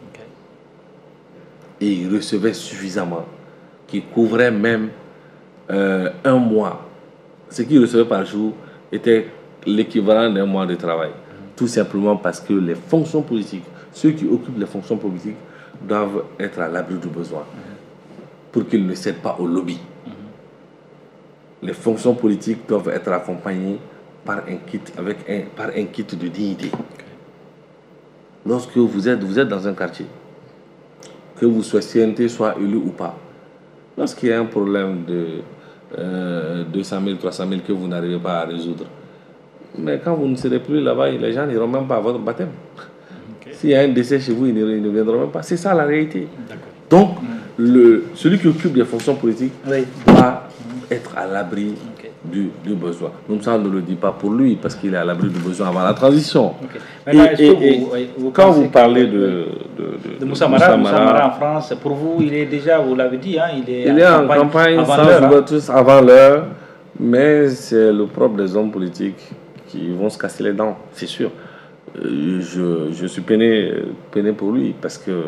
Et ils recevaient suffisamment, qui couvrait même un mois. Ce qu'ils recevaient par jour était l'équivalent d'un mois de travail. Tout simplement parce que les fonctions politiques, ceux qui occupent les fonctions politiques, doivent être à l'abri du besoin pour qu'ils ne cèdent pas au lobby. Les fonctions politiques doivent être accompagnées par un kit de dignité. Lorsque vous êtes dans un quartier, que vous soyez soit élu ou pas, lorsqu'il y a un problème de 200 000, 300 000 que vous n'arrivez pas à résoudre, mais quand vous ne serez plus là-bas, les gens n'iront même pas à votre baptême. S'il y a un décès chez vous, ils ne viendront même pas. C'est ça la réalité. Donc, celui qui occupe des fonctions politiques doit être à l'abri du besoin. Donc ça, on ne le dit pas pour lui, parce qu'il est à l'abri du besoin avant la transition. Quand vous parlez de Moussa Mara en France, pour vous, il est déjà, vous l'avez dit, hein, il est en campagne sans ouverture avant l'heure, mais c'est le propre des hommes politiques qui vont se casser les dents, c'est sûr. Je suis peiné pour lui parce que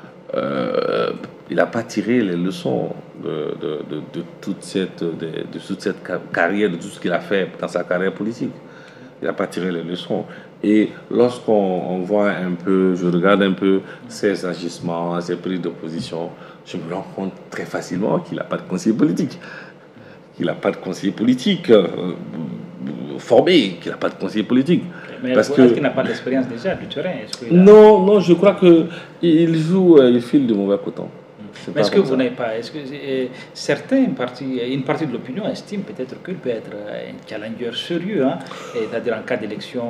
il n'a pas tiré les leçons de toute cette carrière, de tout ce qu'il a fait dans sa carrière politique. Il n'a pas tiré les leçons. Et lorsqu'on voit un peu, je regarde un peu ses agissements, ses prises de position, je me rends compte très facilement qu'il n'a pas de conseiller politique. Qu'il n'a pas de conseiller politique formé, qu'il n'a pas de conseiller politique. Mais est-ce qu'il n'a pas d'expérience déjà du terrain? Non, je crois qu'il file de mauvais coton. Mais est-ce que vous n'avez pas... Est-ce que une partie de l'opinion estime peut-être qu'il peut être un challenger sérieux, hein, c'est-à-dire en cas d'élection...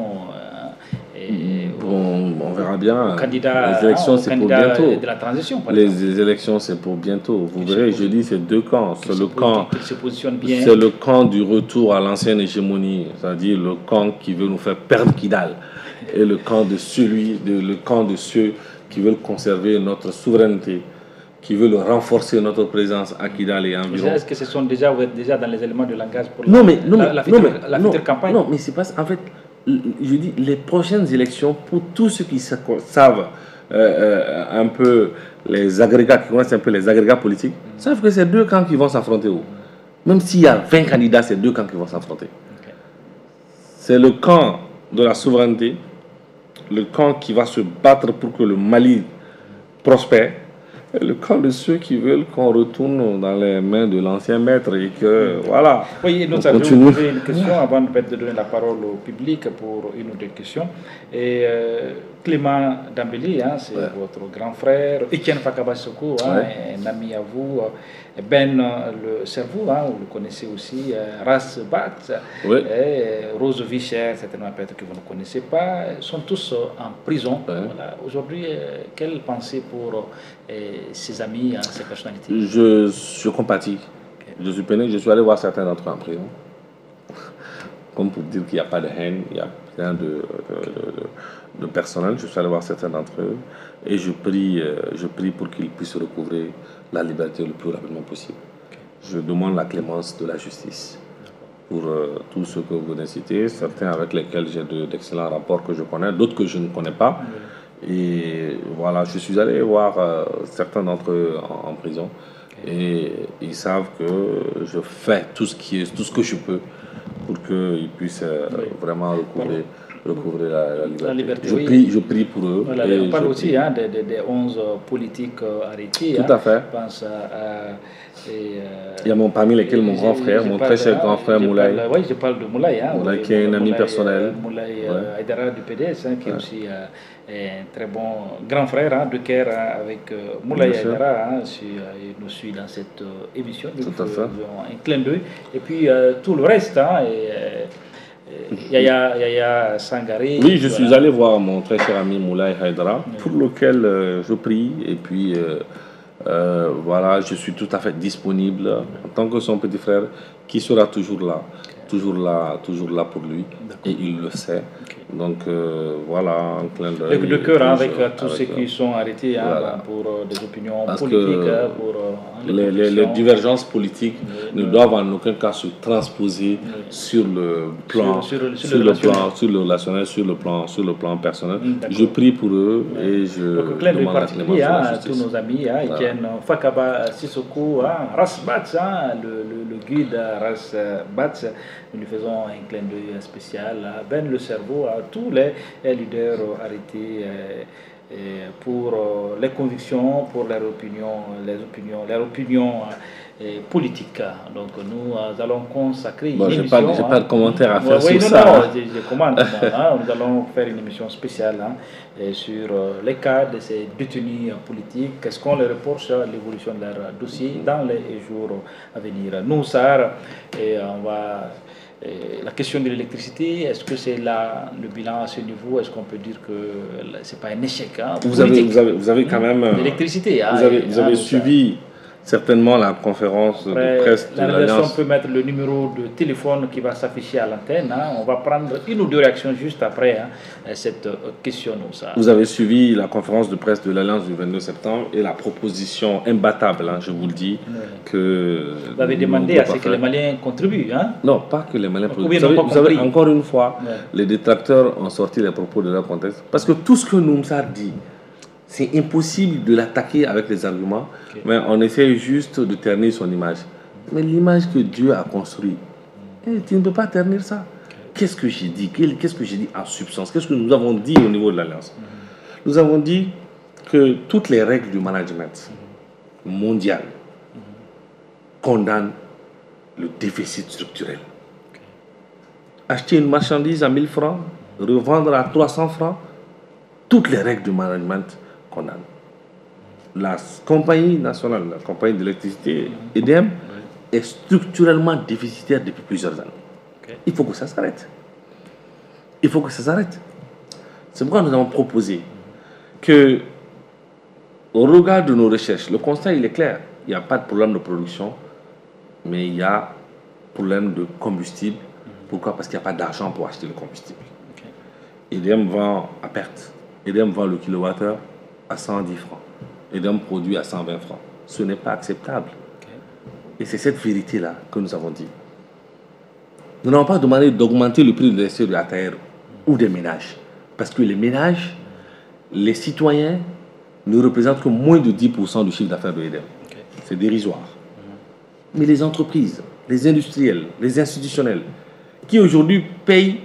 on verra bien. Les élections, c'est pour bientôt. De la transition, les élections, c'est pour bientôt. Vous verrez, je dis, c'est deux camps. C'est le camp du retour à l'ancienne hégémonie, c'est-à-dire le camp qui veut nous faire perdre Kidal, et le camp de ceux qui veulent conserver notre souveraineté, qui veulent renforcer notre présence à Kidal et environ. Est-ce que vous êtes déjà dans les éléments de langage pour la future campagne? Non, mais c'est pas en fait. Je dis, les prochaines élections, pour tous ceux qui savent un peu les agrégats, qui connaissent un peu les agrégats politiques, savent que c'est deux camps qui vont s'affronter. Même s'il y a 20 candidats, c'est deux camps qui vont s'affronter. C'est le camp de la souveraineté, le camp qui va se battre pour que le Mali prospère, et le camp de ceux qui veulent qu'on retourne dans les mains de l'ancien maître et que, voilà. Oui, nous allons poser une question avant de donner la parole au public pour une ou deux questions. Et Clément Dambélé, hein, c'est votre grand frère. Etienne Fakaba-Soko, un ami à vous. Ben le cerveau, hein, vous le connaissez aussi. Ras Bat, Rose Vicher, certainement peut-être que vous ne connaissez pas, sont tous en prison. Voilà. Aujourd'hui, quelle pensée pour ses amis, ces personnalités? Je compatis. Je suis peiné, je suis allé voir certains d'entre eux en prison. Comme pour dire qu'il n'y a pas de haine, il n'y a rien de personnel. Je suis allé voir certains d'entre eux et je prie pour qu'ils puissent recouvrer la liberté le plus rapidement possible. Je demande la clémence de la justice pour tous ceux que vous venez citer, certains avec lesquels j'ai d'excellents rapports que je connais, d'autres que je ne connais pas. Et voilà, je suis allé voir certains d'entre eux en prison et ils savent que je fais tout ce que je peux pour qu'ils puissent vraiment recouvrer la liberté. Je prie pour eux. Voilà, on parle aussi des 11 politiques arrêtés. Tout à fait. Je pense il y a parmi lesquels mon grand frère, mon très cher grand frère Moulay. Oui, je parle de Moulay. Moulay qui est un ami personnel. Moulay Haïdara du PDS, qui est aussi un très bon grand frère de Caire avec Moulay Haïdara. Il nous suit dans cette émission. Tout à fait. Un clin d'œil. Et puis tout le reste. Yaya Sangaré. Oui, je suis allé voir mon très cher ami Moulay Haïdara, pour lequel je prie. Et puis, voilà, je suis tout à fait disponible en tant que son petit frère, qui sera toujours là pour lui. Et il le sait. Donc, voilà, un clin d'œil. De cœur avec tous ceux qui sont arrêtés pour des opinions politiques. Les divergences politiques ne doivent en aucun cas se transposer sur le plan relationnel, sur le plan personnel. Je prie pour eux et je demande la clémence de la justice. Tous nos amis, Etienne Fakaba Sissoko, Ras Bats, le guide Ras Bats, nous lui faisons un clin d'œil spécial. Ben le cerveau, à tous les leaders arrêtés pour les convictions, pour leurs opinions politiques. Donc nous allons consacrer une émission. J'ai pas de commentaire à faire sur ça. Non, je commande. Nous allons faire une émission spéciale sur les cas de ces détenus politiques. Qu'est-ce qu'on leur reproche, l'évolution de leur dossier dans les jours à venir. Nous, Sarr, on va... la question de l'électricité, est-ce que c'est là le bilan à ce niveau? Est-ce qu'on peut dire que c'est pas un échec vous avez quand même l'électricité. Vous avez suivi certainement la conférence de presse de l'Alliance. On peut mettre le numéro de téléphone qui va s'afficher à l'antenne. On va prendre une ou deux réactions juste après cette question. Vous avez suivi la conférence de presse de l'Alliance du 22 septembre et la proposition imbattable, je vous le dis, que... Vous avez demandé à ce que les Maliens contribuent. Non, pas que les Maliens contribuent. Vous savez, encore une fois, les détracteurs ont sorti les propos de leur contexte. Parce que tout ce que Noumsar dit, c'est impossible de l'attaquer avec des arguments, mais on essaie juste de ternir son image. Mais l'image que Dieu a construite, tu ne peux pas ternir ça. Qu'est-ce que j'ai dit? Qu'est-ce que j'ai dit en substance? Qu'est-ce que nous avons dit au niveau de l'Alliance? Nous avons dit que toutes les règles du management mondial condamnent le déficit structurel. Acheter une marchandise à 1000 francs, revendre à 300 francs, toutes les règles du management condamnent. La compagnie nationale, la compagnie d'électricité, EDM, est structurellement déficitaire depuis plusieurs années. Il faut que ça s'arrête. Il faut que ça s'arrête. C'est pourquoi nous avons proposé que, au regard de nos recherches, le constat il est clair. Il n'y a pas de problème de production, mais il y a problème de combustible. Pourquoi? Parce qu'il n'y a pas d'argent pour acheter le combustible. EDM vend à perte. EDM vend le kilowattheure à 110 francs. EDM produit à 120 francs. Ce n'est pas acceptable. Et c'est cette vérité-là que nous avons dit. Nous n'avons pas demandé d'augmenter le prix de l'essai de la terre ou des ménages. Parce que les ménages, les citoyens, ne représentent que moins de 10% du chiffre d'affaires de EDM. C'est dérisoire. Mais les entreprises, les industriels, les institutionnels, qui aujourd'hui payent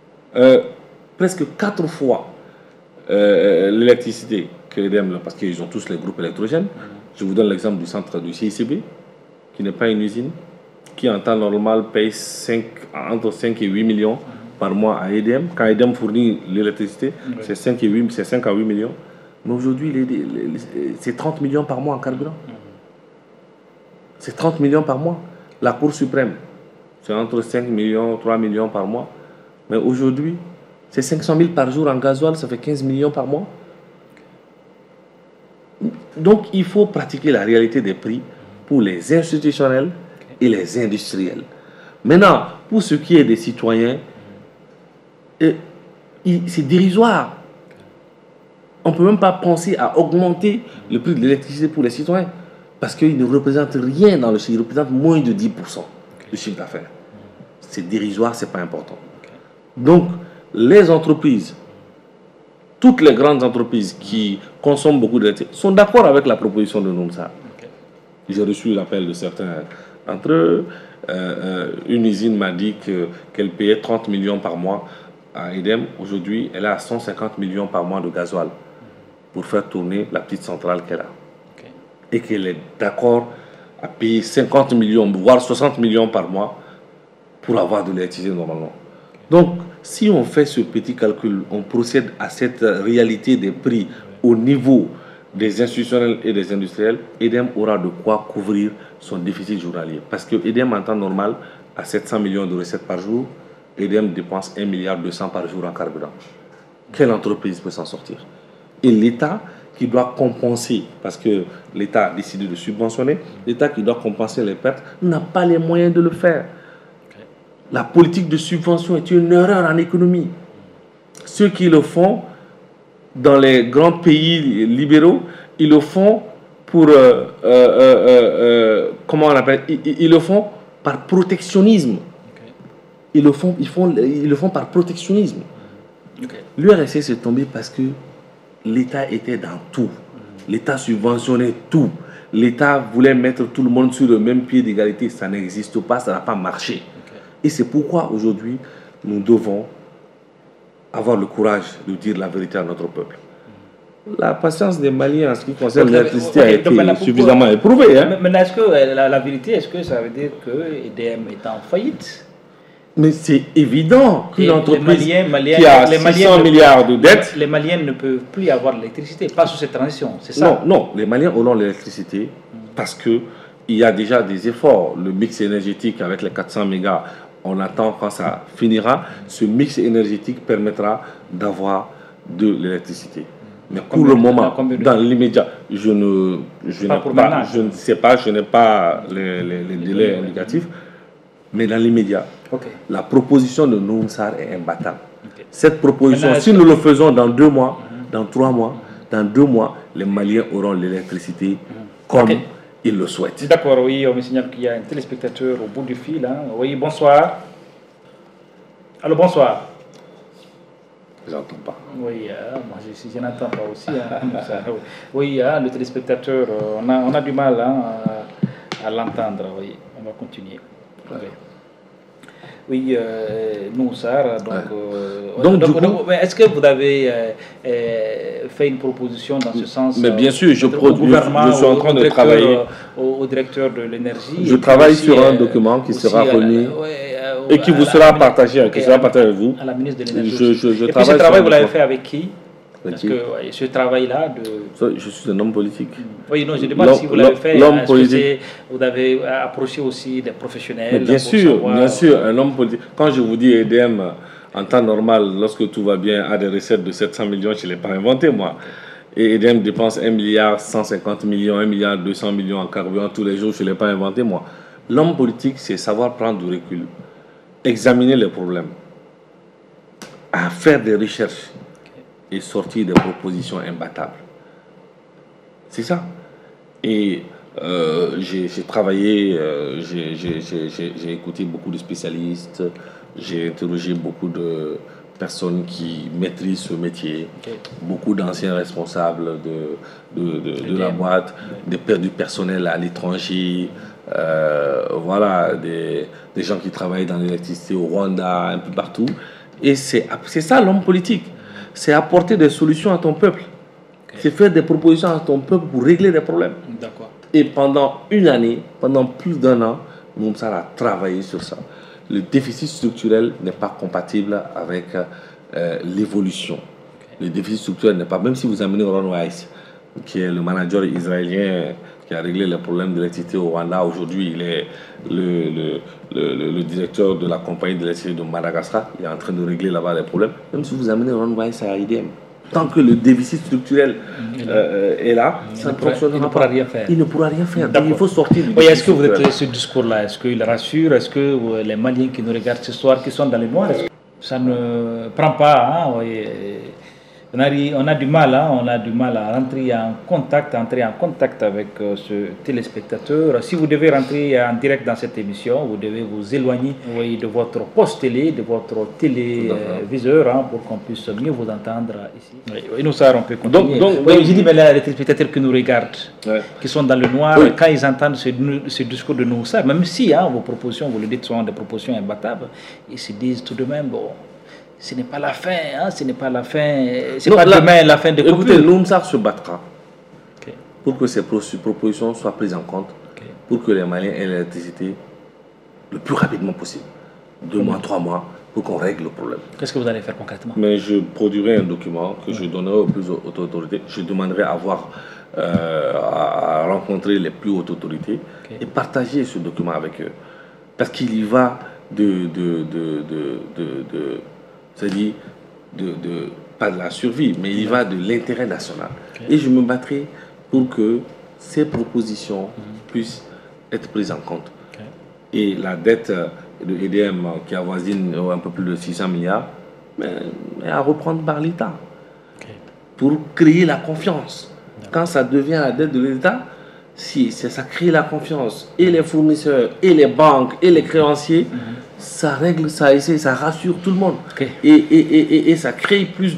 presque 4 fois l'électricité que EDM, parce qu'ils ont tous les groupes électrogènes. Je vous donne l'exemple du centre du CICB, qui n'est pas une usine, qui en temps normal paye entre 5 et 8 millions par mois à EDM. Quand EDM fournit l'électricité, c'est 5 à 8 millions. Mais aujourd'hui, c'est 30 millions par mois en carburant. C'est 30 millions par mois. La Cour suprême, c'est entre 5 millions, 3 millions par mois. Mais aujourd'hui, c'est 500 000 par jour en gasoil, ça fait 15 millions par mois. Donc, il faut pratiquer la réalité des prix pour les institutionnels et les industriels. Maintenant, pour ce qui est des citoyens, c'est dérisoire. On ne peut même pas penser à augmenter le prix de l'électricité pour les citoyens parce qu'ils ne représentent rien dans le chiffre, ils représentent moins de 10% du chiffre d'affaires. C'est dérisoire, ce n'est pas important. Donc, les entreprises, toutes les grandes entreprises qui consomment beaucoup d'électricité sont d'accord avec la proposition de Noumsar. J'ai reçu l'appel de certains d'entre eux. Une usine m'a dit qu'elle payait 30 millions par mois à EDEM. Aujourd'hui, elle a 150 millions par mois de gasoil pour faire tourner la petite centrale qu'elle a. Et qu'elle est d'accord à payer 50 millions, voire 60 millions par mois pour avoir de l'électricité normalement. Donc, si on fait ce petit calcul, on procède à cette réalité des prix au niveau des institutionnels et des industriels, EDEM aura de quoi couvrir son déficit journalier. Parce que EDEM, en temps normal, a 700 millions de recettes par jour, EDEM dépense 1,2 milliard par jour en carburant. Quelle entreprise peut s'en sortir? Et l'État qui doit compenser, parce que l'État a décidé de subventionner, l'État qui doit compenser les pertes n'a pas les moyens de le faire. La politique de subvention est une erreur en économie. Ceux qui le font dans les grands pays libéraux, ils le font pour comment on appelle, ils le font par protectionnisme. Ils le font par protectionnisme. L'URSS s'est tombé parce que l'État était dans tout. L'État subventionnait tout. L'État voulait mettre tout le monde sur le même pied d'égalité. Ça n'existe pas, ça n'a pas marché. Et c'est pourquoi aujourd'hui, nous devons avoir le courage de dire la vérité à notre peuple. La patience des Maliens en ce qui concerne l'électricité a été suffisamment éprouvée. Hein? Maintenant, est-ce que la vérité, est-ce que ça veut dire que EDM est en faillite? Mais c'est évident qu'une entreprise qui a 600 milliards de dettes... Les Maliens ne peuvent plus avoir l'électricité, pas sous cette transition, c'est ça? Non, les Maliens auront l'électricité parce qu'il y a déjà des efforts. Le mix énergétique avec les 400 mégas, on attend quand ça finira. Ce mix énergétique permettra d'avoir de l'électricité. Mais pour le moment, dans l'immédiat, je ne sais pas, je n'ai pas les délais indicatifs. Mais dans l'immédiat, la proposition de Noumsar est imbattable. Cette proposition, si nous le faisons dans 2 mois, dans 3 mois, dans 2 mois, les Maliens auront l'électricité comme ils le souhaitent. D'accord, oui, on me signale qu'il y a un téléspectateur au bout du fil. Hein. Oui, bonsoir. Allô, bonsoir. Je n'entends pas. Oui, moi je n'entends pas aussi. Hein, oui, le téléspectateur, on a du mal à l'entendre. Oui, on va continuer. Oui, Noumsar, donc est-ce que vous avez fait une proposition dans ce sens? Mais bien sûr, je suis en train de travailler au directeur de l'énergie. Je travaille sur un document qui sera remis et qui vous sera partagé, qui sera partagé avec vous. À la ministre de l'énergie. Et puis ce travail, vous l'avez fait avec qui? Parce que ce travail-là Je suis un homme politique. Oui, non, je demande si vous l'avez fait. Vous avez approché aussi des professionnels. Mais bien sûr, un homme politique. Quand je vous dis EDM, en temps normal, lorsque tout va bien, a des recettes de 700 millions, je ne l'ai pas inventé, moi. Et EDM dépense 1,150 milliard, 1,2 milliard en carburant tous les jours, je ne l'ai pas inventé, moi. L'homme politique, c'est savoir prendre du recul, examiner les problèmes, à faire des recherches et sortir des propositions imbattables. C'est ça. Et j'ai travaillé, j'ai écouté beaucoup de spécialistes, j'ai interrogé beaucoup de personnes qui maîtrisent ce métier, beaucoup d'anciens responsables de la boîte, du personnel à l'étranger, voilà, des gens qui travaillent dans l'électricité au Rwanda, un peu partout. Et c'est ça l'homme politique. C'est apporter des solutions à ton peuple. C'est faire des propositions à ton peuple pour régler des problèmes. Et pendant une année, pendant plus d'1 an, Noumsar a travaillé sur ça. Le déficit structurel n'est pas compatible avec l'évolution. Le déficit structurel n'est pas... Même si vous amenez Ron Weiss, qui est le manager israélien qui a réglé les problèmes d'électricité au Rwanda, aujourd'hui il est le directeur de la compagnie d'électricité de Madagascar, il est en train de régler là-bas les problèmes. Même si vous amenez Ron Weiss à IDM, Tant que le déficit structurel est là, ça ne fonctionnera pas. Il ne pourra rien faire. Il ne pourra rien faire. Donc il faut sortir du déficit. Oui, est-ce que vous structurel. êtes ce discours-là, est-ce qu'il rassure? Est-ce que les Maliens qui nous regardent ce soir, qui sont dans les noirs, ça ne prend pas, hein, oui, on a du mal, hein, on a du mal à entrer en contact avec ce téléspectateur. Si vous devez rentrer en direct dans cette émission, vous devez vous éloigner de votre poste télé, de votre téléviseur, hein, pour qu'on puisse mieux vous entendre ici. Et nous, ça, on peut continuer. Donc, j'ai dit, mais là, les téléspectateurs qui nous regardent, qui sont dans le noir, quand ils entendent ce discours de nous, ça, même si, hein, vos propositions, vous le dites, sont des propositions imbattables, ils se disent tout de même, bon, ce n'est pas la fin, hein, ce n'est pas la fin, c'est pas demain la fin de couple. Écoutez, l'UNSAR se battra pour que ces propositions soient prises en compte, pour que les Maliens aient l'électricité le plus rapidement possible. 2 mois, 3 mois, pour qu'on règle le problème. Qu'est-ce que vous allez faire concrètement? Mais je produirai un document que je donnerai aux plus hautes autorités. Je demanderai à rencontrer les plus hautes autorités et partager ce document avec eux. Parce qu'il y va c'est-à-dire pas de la survie, mais il y va de l'intérêt national. Et je me battrai pour que ces propositions puissent être prises en compte. Et la dette de EDM qui avoisine un peu plus de 600 milliards, est à reprendre par l'État pour créer la confiance. Quand ça devient la dette de l'État, ça crée la confiance. Et les fournisseurs, et les banques, et les créanciers, ça règle, ça rassure tout le monde. Et ça crée plus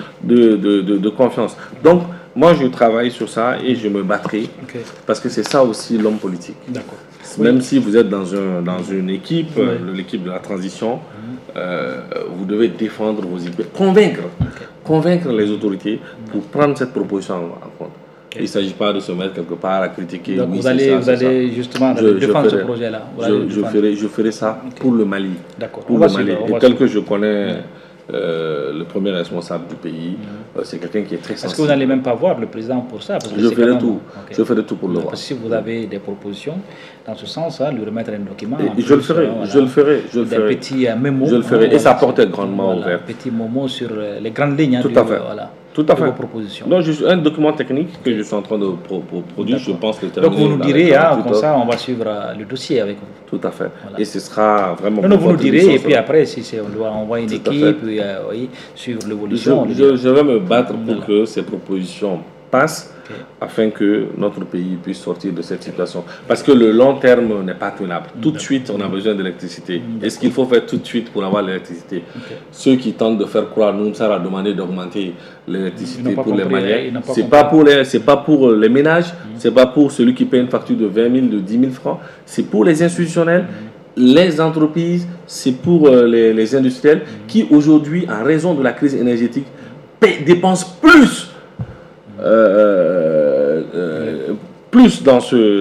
de confiance. Donc, moi, je travaille sur ça et je me battrai. Parce que c'est ça aussi l'homme politique. Même si vous êtes dans une équipe, l'équipe de la transition, vous devez défendre vos idées, convaincre les autorités pour prendre cette proposition en compte. Il ne s'agit pas de se mettre quelque part à critiquer. Donc vous allez justement défendre ce projet-là. Je ferai ça pour le Mali. D'accord. Pour le Mali. Et tel que je connais le premier responsable du pays, c'est quelqu'un qui est très sensible. Est-ce que vous n'allez même pas voir le président pour ça? Parce que je ferai tout. Je ferai tout pour le voir. Parce que si vous avez des propositions dans ce sens, lui remettre un document. Je le ferai. Des petits mémos. Je le ferai. Et sa porte est grandement ouverte. Petits mémos sur les grandes lignes. Tout à fait. Tout à fait. Propositions. Donc, un document technique que je suis en train de produire, je pense que donc, vous nous direz, comme ça, on va suivre le dossier avec vous. Tout à fait. Et ce sera vraiment. Non, vous nous direz, et puis après, si on doit envoyer une équipe, suivre l'évolution. Je vais me battre pour que ces propositions passent, afin que notre pays puisse sortir de cette situation. Parce que le long terme n'est pas tenable. Tout de suite, on a besoin d'électricité. Et ce qu'il faut faire tout de suite pour avoir l'électricité, ceux qui tentent de faire croire, nous, ça a demandé d'augmenter l'électricité pour les Maliens. C'est pas pour les ménages, c'est pas pour celui qui paye une facture de 20 000, de 10 000 francs, c'est pour les institutionnels, les entreprises, c'est pour les industriels qui aujourd'hui, en raison de la crise énergétique, dépensent plus dans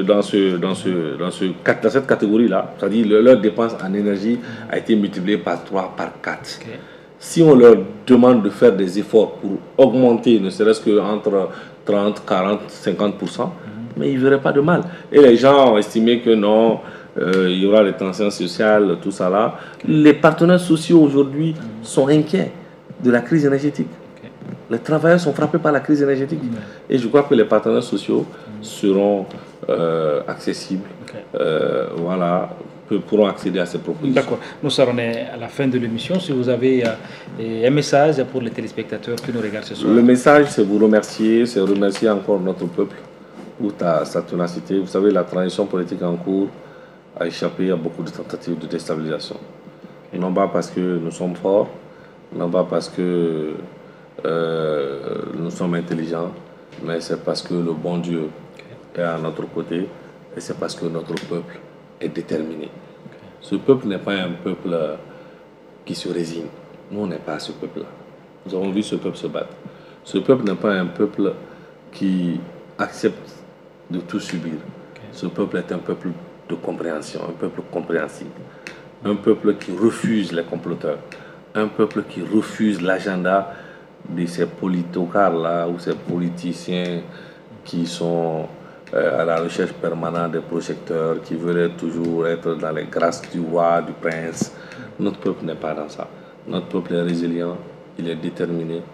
cette catégorie-là, c'est-à-dire leur dépense en énergie a été multipliée par 3, par 4. Si on leur demande de faire des efforts pour augmenter, ne serait-ce qu'entre 30, 40, 50%, mais ils ne verraient pas de mal. Et les gens ont estimé que non, il y aura des tensions sociales, tout ça là. Les partenaires sociaux aujourd'hui sont inquiets de la crise énergétique. Les travailleurs sont frappés par la crise énergétique. Et je crois que les partenaires sociaux seront accessibles, pourront accéder à ces propositions. D'accord. Nous serons à la fin de l'émission. Si vous avez un message pour les téléspectateurs qui nous regardent ce soir. Le message, c'est vous remercier, c'est remercier encore notre peuple pour sa ténacité. Vous savez, la transition politique en cours a échappé à beaucoup de tentatives de déstabilisation. Non pas parce que nous sommes forts, non pas parce que nous sommes intelligents, mais c'est parce que le bon Dieu est à notre côté et c'est parce que notre peuple est déterminé. Ce peuple n'est pas un peuple qui se résigne. Nous, on n'est pas ce peuple-là. Nous avons vu ce peuple se battre. Ce peuple n'est pas un peuple qui accepte de tout subir. Ce peuple est un peuple de compréhension, un peuple compréhensible, un peuple qui refuse les comploteurs, un peuple qui refuse l'agenda de ces politocars-là ou ces politiciens qui sont à la recherche permanente des projecteurs, qui veulent toujours être dans les grâces du roi, du prince. Notre peuple n'est pas dans ça. Notre peuple est résilient, il est déterminé,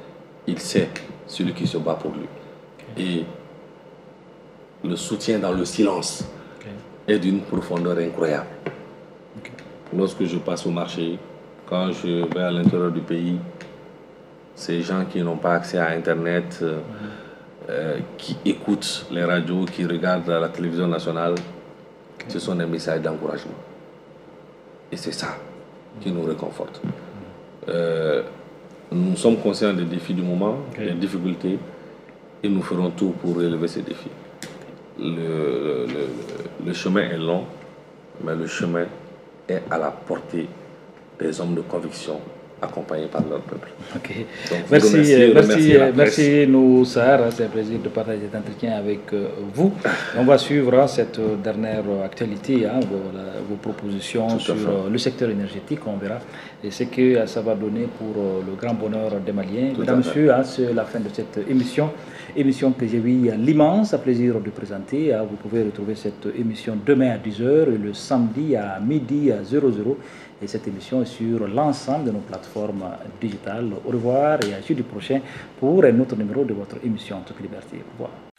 il sait celui qui se bat pour lui. Et le soutien dans le silence est d'une profondeur incroyable. Lorsque je passe au marché, quand je vais à l'intérieur du pays, ces gens qui n'ont pas accès à Internet, qui écoutent les radios, qui regardent la télévision nationale, ce sont des messages d'encouragement. Et c'est ça qui nous réconforte. Nous sommes conscients des défis du moment, des difficultés, et nous ferons tout pour relever ces défis. Le chemin est long, mais le chemin est à la portée des hommes de conviction accompagnés par leur peuple. Okay. Donc, merci nous, Sahar. C'est un plaisir de partager cet entretien avec vous. On va suivre cette dernière actualité, vos propositions sur le secteur énergétique, on verra. Et ce que ça va donner pour le grand bonheur des Maliens. Mesdames, Messieurs, c'est la fin de cette émission que j'ai eu l'immense plaisir de présenter. Vous pouvez retrouver cette émission demain à 10h et le samedi à midi à 00. Et cette émission est sur l'ensemble de nos plateformes digitales. Au revoir et à jeudi prochain pour un autre numéro de votre émission Toute Liberté. Au revoir.